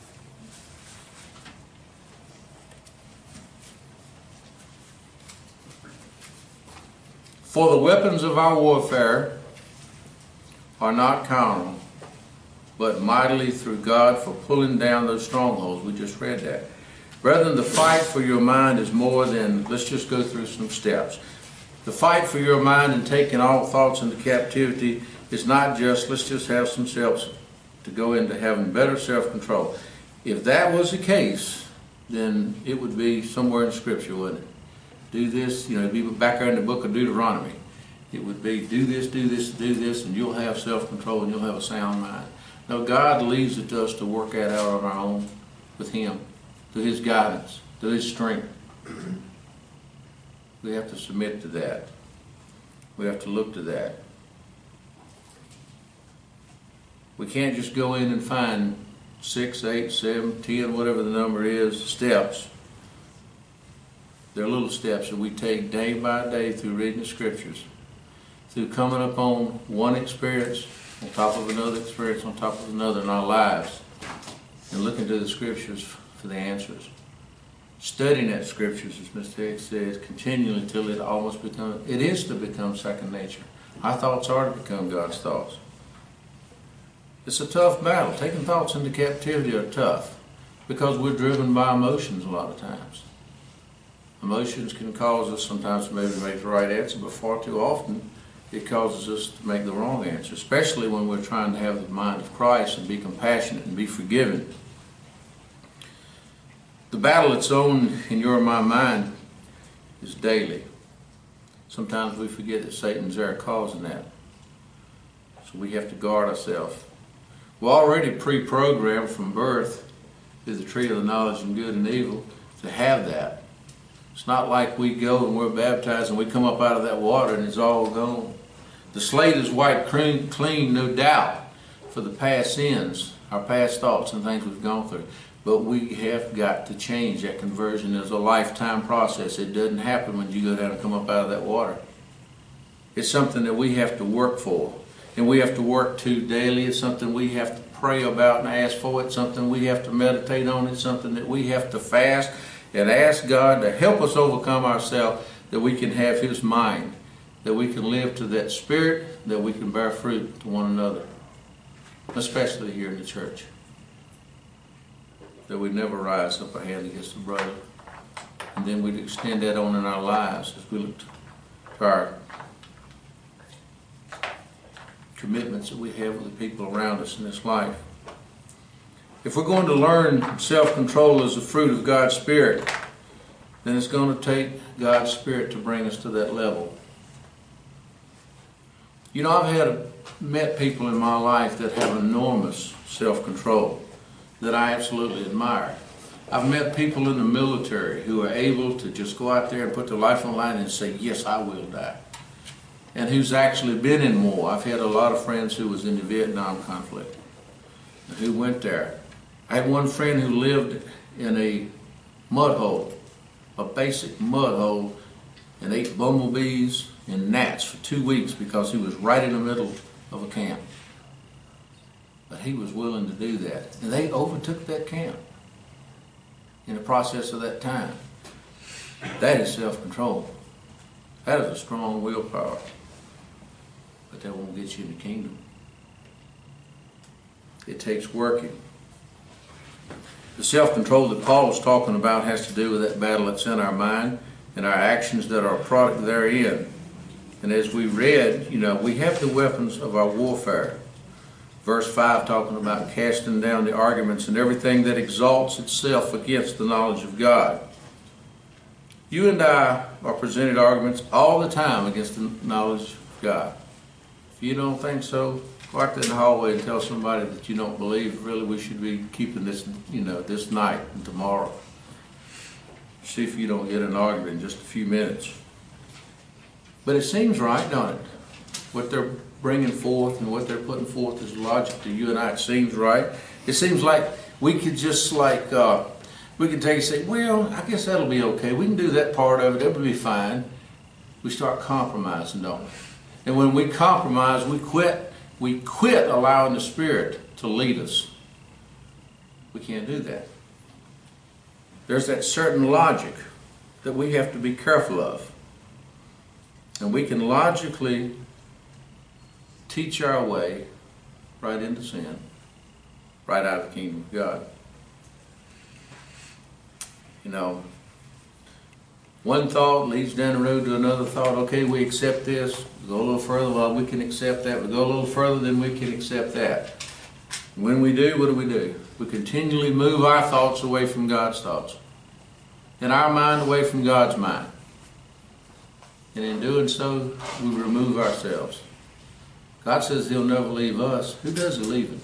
Speaker 1: For the weapons of our warfare are not carnal, but mightily through God for pulling down those strongholds. We just read that. Brethren, the fight for your mind is more than, let's just go through some steps. The fight for your mind and taking all thoughts into captivity is not just, let's just have some self to go into having better self-control. If that was the case, then it would be somewhere in Scripture, wouldn't it? Do this, you know, it'd be back there in the book of Deuteronomy. It would be do this, do this, do this, and you'll have self-control and you'll have a sound mind. No, God leaves it to us to work that out on our own with him, through his guidance, through his strength. We have to submit to that. We have to look to that. We can't just go in and find six, eight, seven, ten, whatever the number is, steps. They're little steps that we take day by day through reading the Scriptures, through coming upon one experience on top of another experience on top of another in our lives, and looking to the Scriptures for the answers. Studying that Scriptures, as Mister Hicks says, continually until it almost becomes, it is to become second nature. Our thoughts are to become God's thoughts. It's a tough battle. Taking thoughts into captivity are tough because we're driven by emotions a lot of times. Emotions can cause us sometimes to maybe make the right answer, but far too often it causes us to make the wrong answer, especially when we're trying to have the mind of Christ and be compassionate and be forgiving. The battle that's on in your and my mind is daily. Sometimes we forget that Satan's there causing that. So we have to guard ourselves. We're already pre-programmed from birth through the tree of the knowledge of good and evil to have that. It's not like we go and we're baptized and we come up out of that water and it's all gone. The slate is wiped clean, clean, no doubt, for the past sins, our past thoughts and things we've gone through. But we have got to change. That conversion is a lifetime process. It doesn't happen when you go down and come up out of that water. It's something that we have to work for. And we have to work to daily. It's something we have to pray about and ask for. It's something we have to meditate on. It's something that we have to fast and ask God to help us overcome ourselves, that we can have His mind, that we can live to that spirit, that we can bear fruit to one another, especially here in the church. That we never rise up a hand against a brother. And then we'd extend that on in our lives as we look to our commitments that we have with the people around us in this life. If we're going to learn self-control as a fruit of God's Spirit, then it's going to take God's Spirit to bring us to that level. You know, I've had met people in my life that have enormous self-control that I absolutely admire. I've met people in the military who are able to just go out there and put their life on the line and say, yes, I will die. And who's actually been in war. I've had a lot of friends who was in the Vietnam conflict and who went there. I had one friend who lived in a mud hole, a basic mud hole, and ate bumblebees and gnats for two weeks because he was right in the middle of a camp. But he was willing to do that. And they overtook that camp in the process of that time. That is self-control. That is a strong willpower. But that won't get you in the kingdom. It takes working. The self-control that Paul is talking about has to do with that battle that's in our mind and our actions that are a product therein. And as we read, you know, we have the weapons of our warfare. Verse five talking about casting down the arguments and everything that exalts itself against the knowledge of God. You and I are presented arguments all the time against the knowledge of God. If you don't think so, go out there in the hallway and tell somebody that you don't believe really we should be keeping this, you know, this night and tomorrow. See if you don't get an argument in just a few minutes. But it seems right, don't it? What they're bringing forth and what they're putting forth as logic to you and I, it seems right. It seems like we could just like, uh, we could take and say, well, I guess that'll be okay. We can do that part of it. It'll be fine. We start compromising, don't we? And when we compromise, we quit. We quit allowing the Spirit to lead us. We can't do that. There's that certain logic that we have to be careful of. And we can logically teach our way right into sin, right out of the kingdom of God. You know, one thought leads down the road to another thought. Okay, we accept this. We go a little further. Well, we can accept that. We go a little further, then we can accept that. When we do, what do we do? We continually move our thoughts away from God's thoughts, and our mind away from God's mind. And in doing so, we remove ourselves. God says He'll never leave us. Who does He leave Him?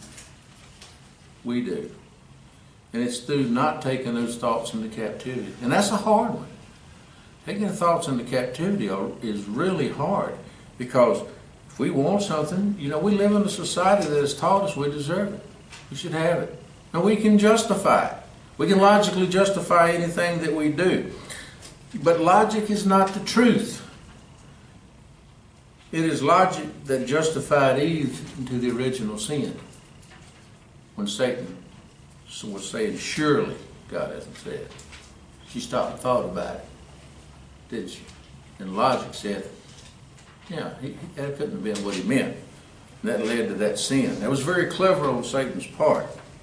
Speaker 1: We do. And it's through not taking those thoughts into captivity. And that's a hard one. Taking the thoughts into captivity are, is really hard, because if we want something, you know, we live in a society that has taught us we deserve it. We should have it. And we can justify it. We can logically justify anything that we do. But logic is not the truth. It is logic that justified Eve into the original sin. When Satan was saying, surely God hasn't said. She stopped and thought about it, didn't she? And logic said, yeah, he, that couldn't have been what he meant. And that led to that sin. That was very clever on Satan's part.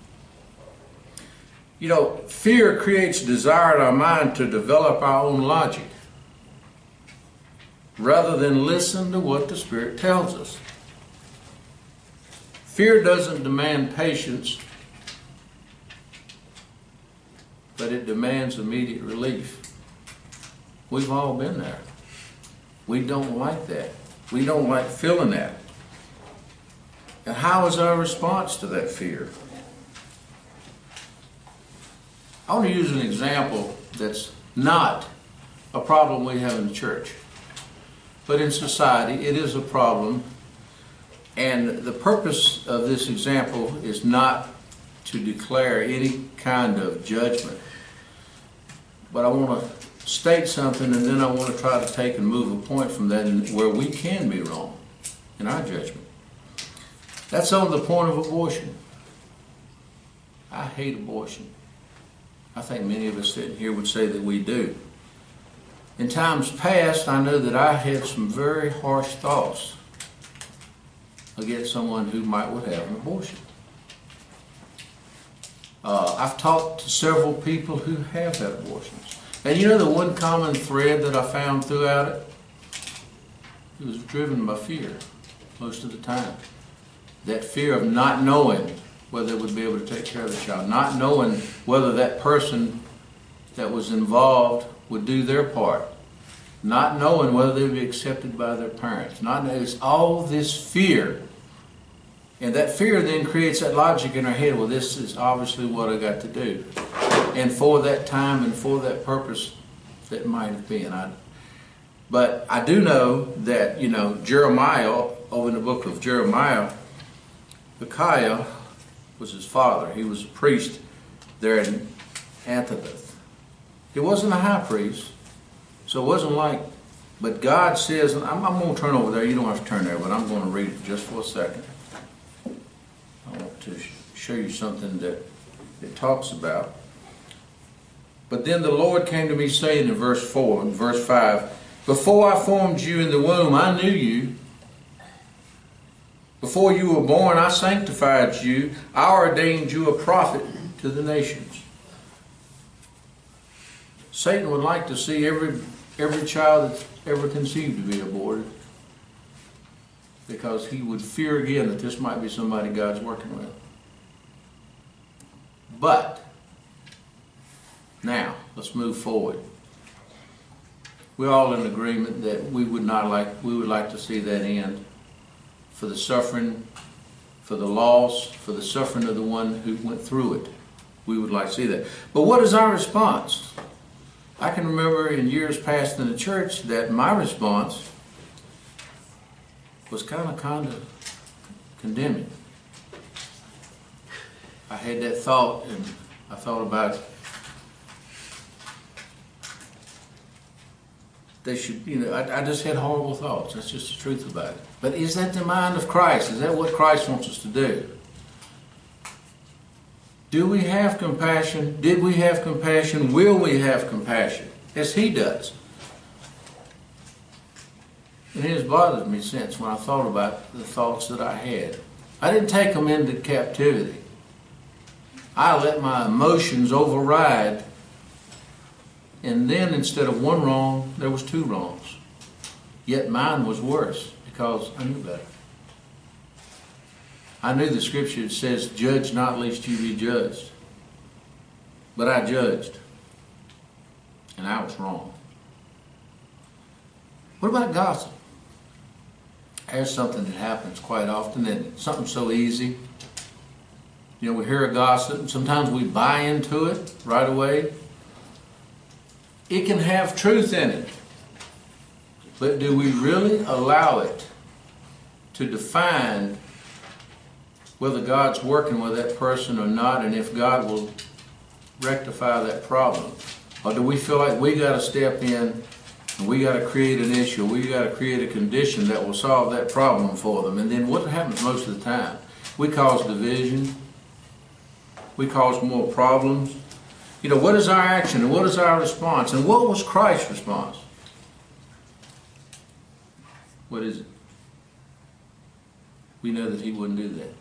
Speaker 1: You know, fear creates desire in our mind to develop our own logic. rather than listen to what the Spirit tells us. Fear doesn't demand patience, but it demands immediate relief. We've all been there. We don't like that. We don't like feeling that. And how is our response to that fear? I want to use an example that's not a problem we have in the church, but in society it is a problem. And the purpose of this example is not to declare any kind of judgment, but I want to state something, and then I want to try to take and move a point from that where we can be wrong in our judgment. That's on the point of abortion. I hate abortion. I think many of us sitting here would say that we do. In times past, I know that I had some very harsh thoughts against someone who might would have an abortion. Uh, I've talked to several people who have had abortions. And you know the one common thread that I found throughout it? It was driven by fear most of the time. That fear of not knowing whether they would be able to take care of the child, not knowing whether that person that was involved would do their part, not knowing whether they would be accepted by their parents. Not it's all this fear. And that fear then creates that logic in our head, well, this is obviously what I got to do. And for that time and for that purpose, that might have been. I, but I do know that, you know, Jeremiah, over in the book of Jeremiah, Micaiah was his father. He was a priest there in Anathoth. He wasn't a high priest, so it wasn't like, but God says, and I'm, I'm going to turn over there. You don't have to turn there, but I'm going to read it just for a second. I want to show you something that it talks about. But then the Lord came to me saying in verse four, in verse five, before I formed you in the womb, I knew you. Before you were born, I sanctified you. I ordained you a prophet to the nations. Satan would like to see every, every child that's ever conceived to be aborted, because he would fear again that this might be somebody God's working with. But now, let's move forward. We're all in agreement that we would not like, we would like to see that end. For the suffering, for the loss, for the suffering of the one who went through it. We would like to see that. But what is our response? I can remember in years past in the church that my response was kind of, kind of condemning. I had that thought, and I thought about they should, you know, I, I just had horrible thoughts. That's just the truth about it. But is that the mind of Christ? Is that what Christ wants us to do? Do we have compassion? Did we have compassion? Will we have compassion? As He does. And it has bothered me since when I thought about the thoughts that I had. I didn't take them into captivity. I let my emotions override. And then instead of one wrong, there was two wrongs. Yet mine was worse because I knew better. I knew the scripture says, judge not lest you be judged. But I judged. And I was wrong. What about gossip? There's something that happens quite often, and something so easy. You know, we hear a gossip, and sometimes we buy into it right away. It can have truth in it, but do we really allow it to define whether God's working with that person or not, and if God will rectify that problem? Or do we feel like we got to step in and we got to create an issue, we got to create a condition that will solve that problem for them? And then what happens most of the time? We cause division, we cause more problems. You know, what is our action and what is our response? And what was Christ's response? What is it? We know that He wouldn't do that.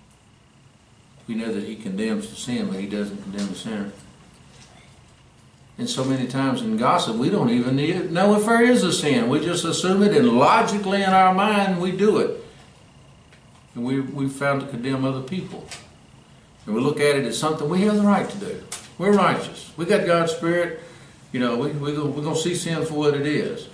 Speaker 1: We know that He condemns the sin, but He doesn't condemn the sinner. And so many times in gossip, we don't even need, know if there is a sin. We just assume it, and logically in our mind, we do it. And we, we've found to condemn other people. And we look at it as something we have the right to do. We're righteous. We got God's Spirit. You know, we, we, we're going to see sin for what it is.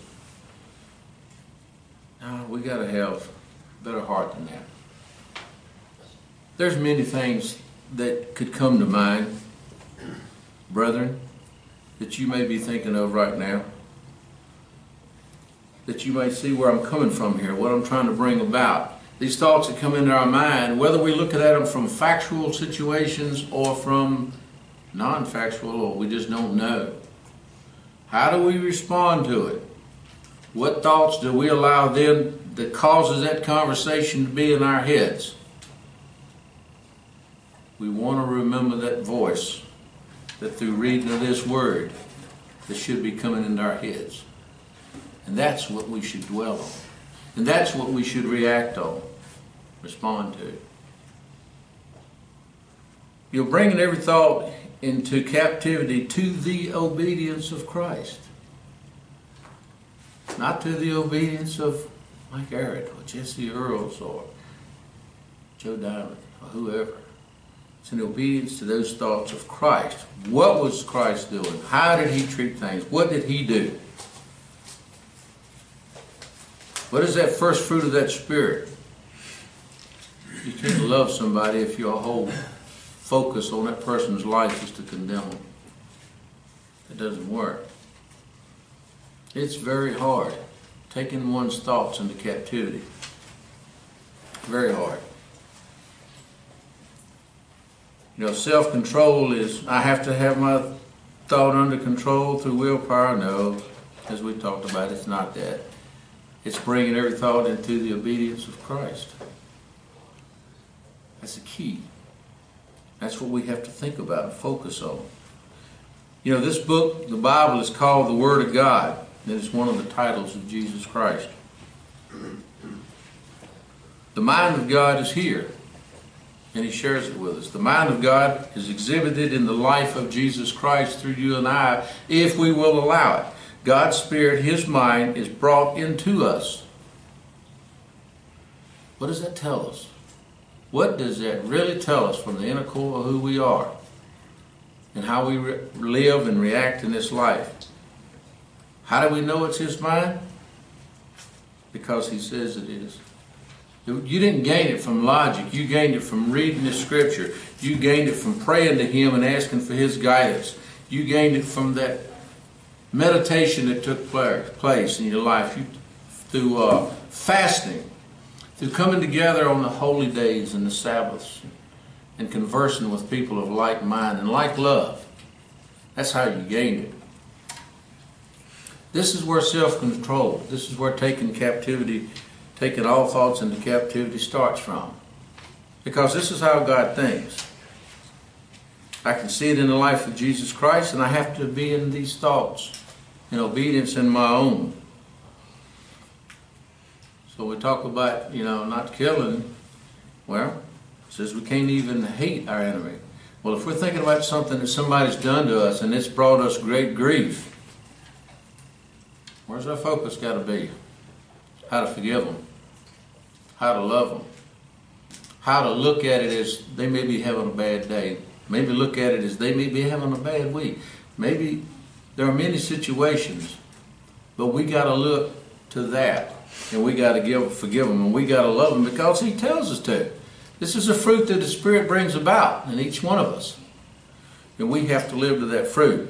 Speaker 1: No, we got to have a better heart than that. There's many things that could come to mind, brethren, that you may be thinking of right now, that you may see where I'm coming from here, what I'm trying to bring about. These thoughts that come into our mind, whether we look at them from factual situations or from non-factual, or we just don't know. How do we respond to it? What thoughts do we allow then that causes that conversation to be in our heads? We want to remember that voice that through reading of this word that should be coming into our heads. And that's what we should dwell on. And that's what we should react on, respond to. You're bringing every thought into captivity to the obedience of Christ. Not to the obedience of Mike Garrett or Jesse Earls or Joe Diamond or whoever. It's an obedience to those thoughts of Christ. What was Christ doing? How did he treat things? What did he do? What is that first fruit of that Spirit? You can't love somebody if your whole focus on that person's life is to condemn them. It doesn't work. It's very hard taking one's thoughts into captivity. Very hard. You know, self-control is, I have to have my thought under control through willpower. No, as we talked about, it's not that. It's bringing every thought into the obedience of Christ. That's the key. That's what we have to think about and focus on. You know, this book, the Bible, is called the Word of God. That is one of the titles of Jesus Christ. The mind of God is here, and He shares it with us. The mind of God is exhibited in the life of Jesus Christ through you and I, if we will allow it. God's Spirit, His mind, is brought into us. What does that tell us? What does that really tell us from the inner core of who we are and how we re- live and react in this life? How do we know it's His mind? Because He says it is. You didn't gain it from logic. You gained it from reading the Scripture. You gained it from praying to Him and asking for His guidance. You gained it from that meditation that took place in your life, you, through uh, fasting, through coming together on the holy days and the Sabbaths, and conversing with people of like mind and like love. That's how you gained it. This is where self-control, this is where taking captivity, taking all thoughts into captivity starts from. Because this is how God thinks. I can see it in the life of Jesus Christ, and I have to be in these thoughts, in obedience in my own. So we talk about, you know, not killing. Well, it says we can't even hate our enemy. Well, if we're thinking about something that somebody's done to us and it's brought us great grief, where's our focus got to be? How to forgive them. How to love them. How to look at it as they may be having a bad day. Maybe look at it as they may be having a bad week. Maybe there are many situations, but we got to look to that, and we got to give, forgive them, and we got to love them because He tells us to. This is a fruit that the Spirit brings about in each one of us, and we have to live to that fruit.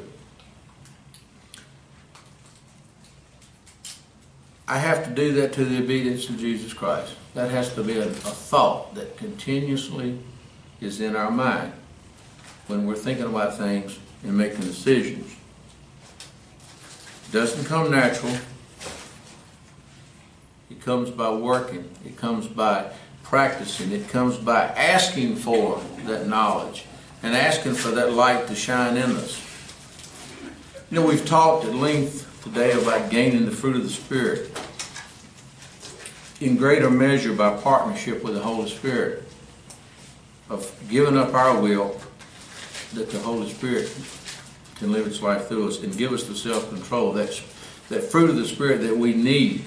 Speaker 1: I have to do that to the obedience of Jesus Christ. That has to be a, a thought that continuously is in our mind when we're thinking about things and making decisions. It doesn't come natural. It comes by working. It comes by practicing. It comes by asking for that knowledge and asking for that light to shine in us. You know, we've talked at length today about gaining the fruit of the Spirit in greater measure by partnership with the Holy Spirit, of giving up our will that the Holy Spirit can live its life through us and give us the self-control, that, that fruit of the Spirit that we need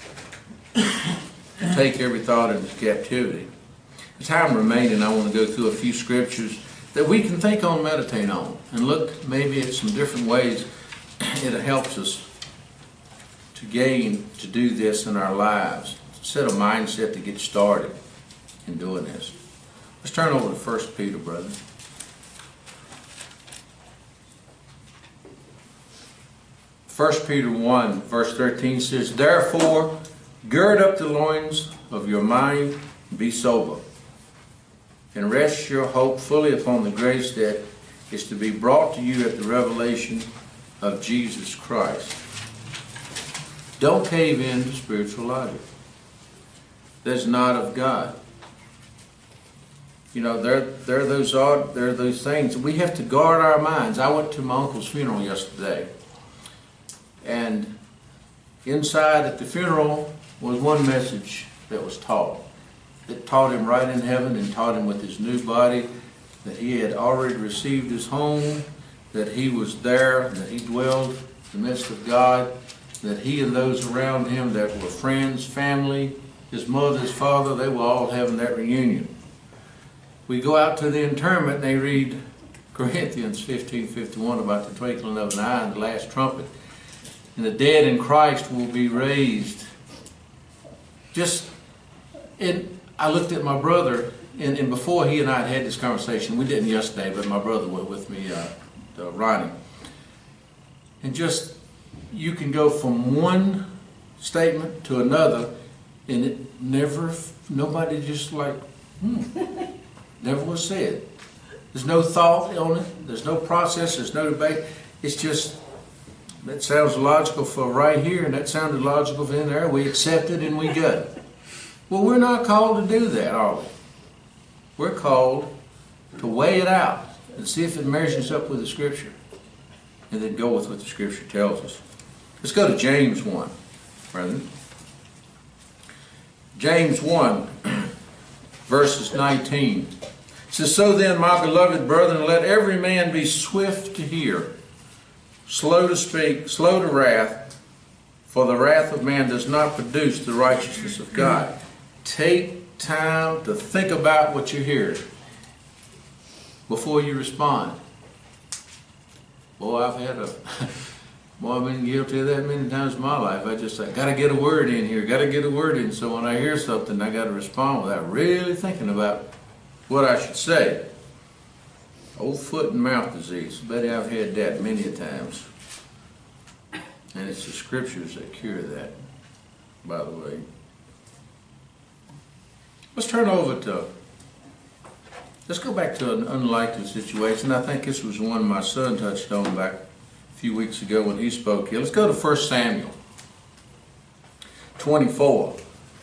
Speaker 1: to take every thought into captivity. The time remaining, I want to go through a few scriptures that we can think on, meditate on, and look maybe at some different ways it helps us to gain, to do this in our lives, set a mindset to get started in doing this. Let's turn over to First Peter, brother. First Peter one, verse thirteen says, "Therefore, gird up the loins of your mind, and be sober, and rest your hope fully upon the grace that is to be brought to you at the revelation of Jesus Christ." Don't cave in to spiritual logic. That's not of God. You know, there, there are those odd, there are those things. We have to guard our minds. I went to my uncle's funeral yesterday, and inside at the funeral was one message that was taught. It taught him right in heaven and taught him with his new body that he had already received his home, that he was there, that he dwelled in the midst of God, that he and those around him that were friends, family, his mother, his father, they were all having that reunion. We go out to the interment and they read Corinthians fifteen fifty-one about the twinkling of an eye and the last trumpet. And the dead in Christ will be raised. Just, and I looked at my brother, and, and before he and I had had this conversation, we didn't yesterday, but my brother was with me, uh, uh, Ronnie. And just, you can go from one statement to another, and it never, nobody just like, hmm, never was said. There's no thought on it, there's no process, there's no debate. It's just, that sounds logical for right here, and that sounded logical for in there. We accept it and we got it. Well, we're not called to do that, are we? We're called to weigh it out and see if it measures up with the Scripture, and then go with what the Scripture tells us. Let's go to James one, brethren. James one, verses nineteen. It says, "So then, my beloved brethren, let every man be swift to hear, slow to speak, slow to wrath, for the wrath of man does not produce the righteousness of God." Take time to think about what you hear before you respond. Boy, I've had a, boy, I've been guilty of that many times in my life. I just, I got to get a word in here, got to get a word in. So when I hear something, I got to respond without really thinking about what I should say. Old foot and mouth disease. I bet I've had that many a times. And it's the Scriptures that cure that, by the way. Let's turn over to, let's go back to an unlikely situation. I think this was one my son touched on back a few weeks ago when he spoke here. Let's go to First Samuel twenty-four.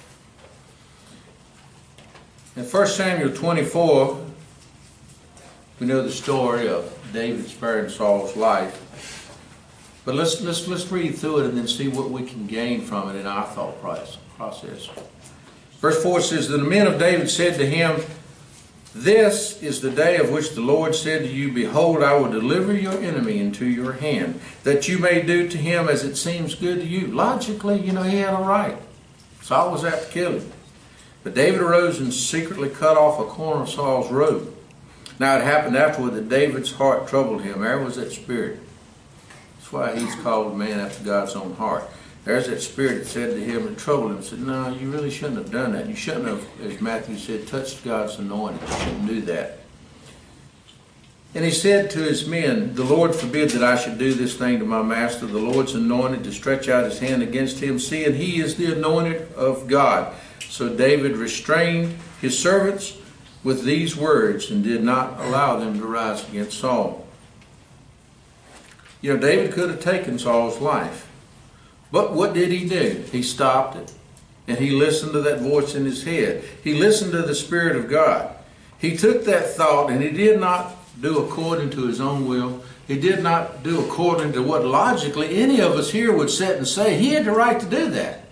Speaker 1: In First Samuel twenty-four, we know the story of David sparing Saul's life. But let's, let's, let's read through it and then see what we can gain from it in our thought process. Verse four says, "Then the men of David said to him, This is the day of which the Lord said to you, Behold, I will deliver your enemy into your hand, that you may do to him as it seems good to you." Logically, you know, he had a right. Saul was out to kill him. But David arose and secretly cut off a corner of Saul's robe. Now it happened afterward that David's heart troubled him. There was that spirit. That's why he's called a man after God's own heart. There's that spirit that said to him and troubled him, said, "No, you really shouldn't have done that. You shouldn't have," as Matthew said, "touched God's anointed. You shouldn't do that." And he said to his men, "The Lord forbid that I should do this thing to my master, the Lord's anointed, to stretch out his hand against him, seeing he is the anointed of God." So David restrained his servants with these words and did not allow them to rise against Saul. You know, David could have taken Saul's life. But what did he do? He stopped it. And he listened to that voice in his head. He listened to the Spirit of God. He took that thought and he did not do according to his own will. He did not do according to what logically any of us here would sit and say. He had the right to do that.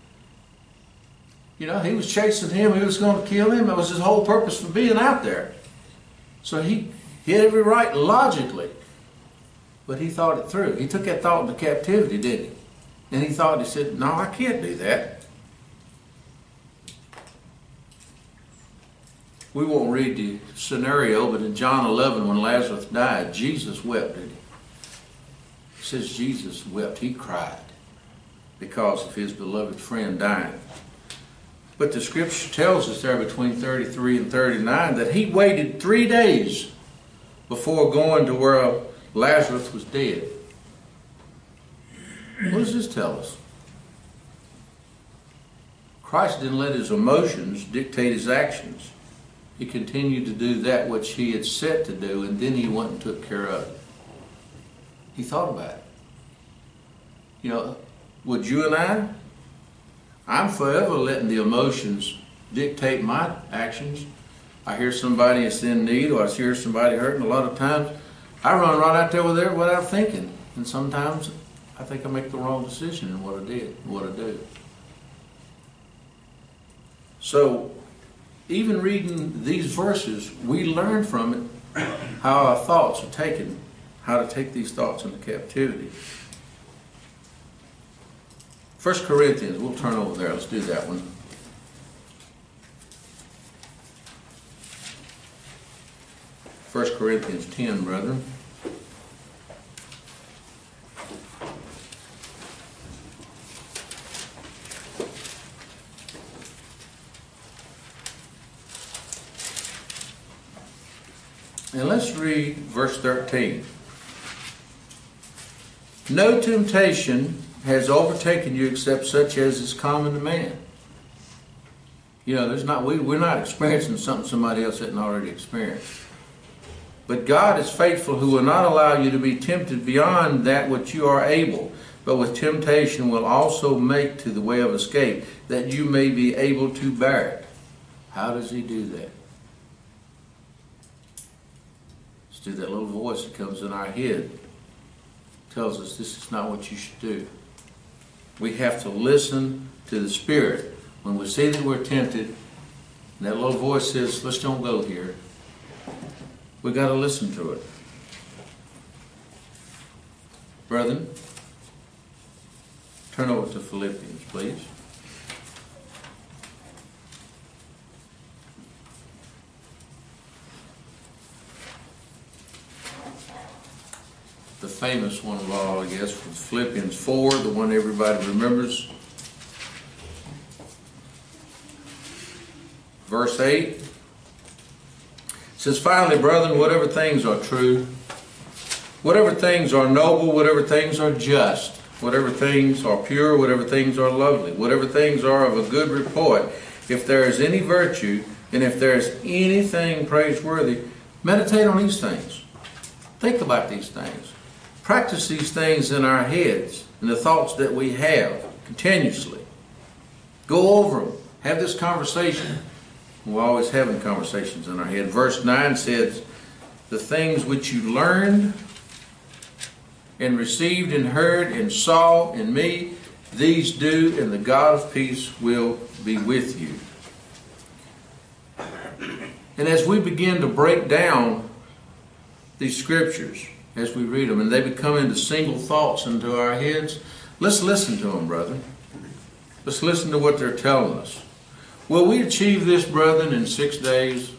Speaker 1: You know, he was chasing him. He was going to kill him. That was his whole purpose for being out there. So he, he had every right logically But he thought it through. He took that thought into captivity, didn't he? And he thought, he said, no, I can't do that. We won't read the scenario, but in John eleven, when Lazarus died, Jesus wept, didn't he? It says Jesus wept. He cried because of his beloved friend dying. But the scripture tells us there between thirty-three and thirty-nine that he waited three days before going to where Lazarus was dead. What does this tell us? Christ didn't let his emotions dictate his actions. He continued to do that which he had set to do, and then he went and took care of it. He thought about it. You know, would you and I? I'm forever letting the emotions dictate my actions. I hear somebody is in need, or I hear somebody hurting. A lot of times, I run right out there with it without thinking. And sometimes, I think I make the wrong decision in what I did, what I do. So, even reading these verses, we learn from it how our thoughts are taken, how to take these thoughts into captivity. First Corinthians, we'll turn over there. Let's do that one. First Corinthians ten, brethren. And let's read verse thirteen. No temptation has overtaken you except such as is common to man. You know, there's not we, we're not experiencing something somebody else hadn't already experienced. But God is faithful, who will not allow you to be tempted beyond that which you are able, but with temptation will also make to the way of escape, that you may be able to bear it. How does he do that? It's through that little voice that comes in our head. Tells us this is not what you should do. We have to listen to the Spirit. When we see that we're tempted, and that little voice says, let's don't go here, we got to listen to it. Brethren, turn over to Philippians, please. The famous one of all, I guess, from Philippians four, the one everybody remembers. Verse eight says, finally, brethren, whatever things are true, whatever things are noble, whatever things are just, whatever things are pure, whatever things are lovely, whatever things are of a good report, if there is any virtue, and if there is anything praiseworthy, meditate on these things. Think about these things. Practice these things in our heads and the thoughts that we have continuously. Go over them. Have this conversation. We're always having conversations in our head. Verse nine says, the things which you learned and received and heard and saw in me, these do, and the God of peace will be with you. And as we begin to break down these scriptures, as we read them, and they become into single thoughts into our heads, let's listen to them, brethren. Let's listen to what they're telling us. Will we achieve this, brethren, in six days?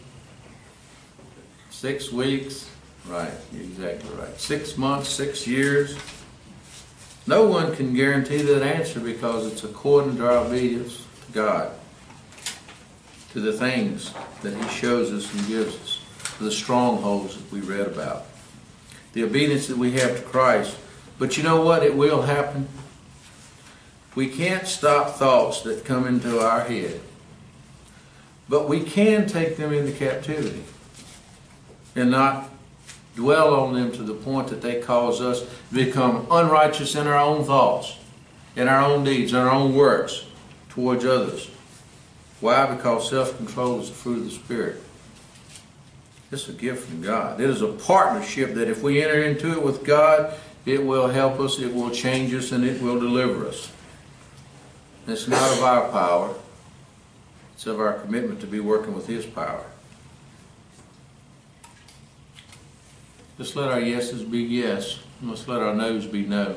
Speaker 1: Six weeks? Right, exactly right. Six months, six years? No one can guarantee that answer because it's according to our obedience to God, to the things that He shows us and gives us, to the strongholds that we read about, the obedience that we have to Christ. But you know what? It will happen. We can't stop thoughts that come into our head. But we can take them into captivity and not dwell on them to the point that they cause us to become unrighteous in our own thoughts, in our own deeds, in our own works towards others. Why? Because self-control is the fruit of the Spirit. It's a gift from God. It is a partnership that if we enter into it with God, it will help us, it will change us, and it will deliver us. It's not of our power. It's of our commitment to be working with His power. Let's let our yeses be yes, and let's let our no's be no.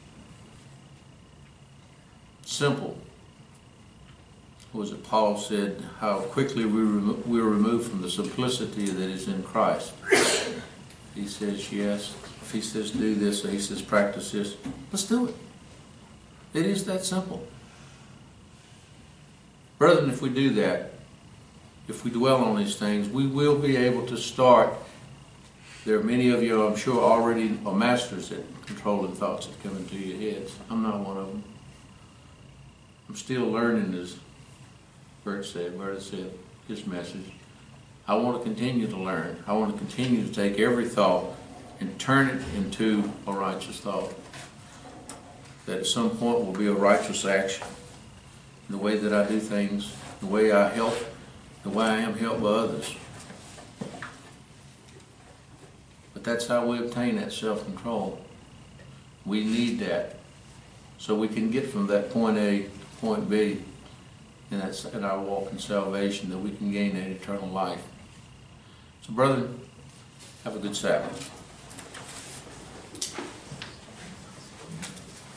Speaker 1: Simple. What was it Paul said, how quickly we remo- we're removed from the simplicity that is in Christ. He says yes. If he says do this, or he says practice this, let's do it. It is that simple. Brethren, if we do that, if we dwell on these things, we will be able to start. There are many of you, I'm sure, already are masters at controlling thoughts that come into your heads. I'm not one of them. I'm still learning, as Bert said, Bert said, his message. I want to continue to learn. I want to continue to take every thought and turn it into a righteous thought. That at some point will be a righteous action. In the way that I do things, the way I help, the way I am helped by others. But that's how we obtain that self-control. We need that so we can get from that point A to point B in, that, in our walk in salvation, that we can gain that eternal life. So, brethren, have a good Sabbath.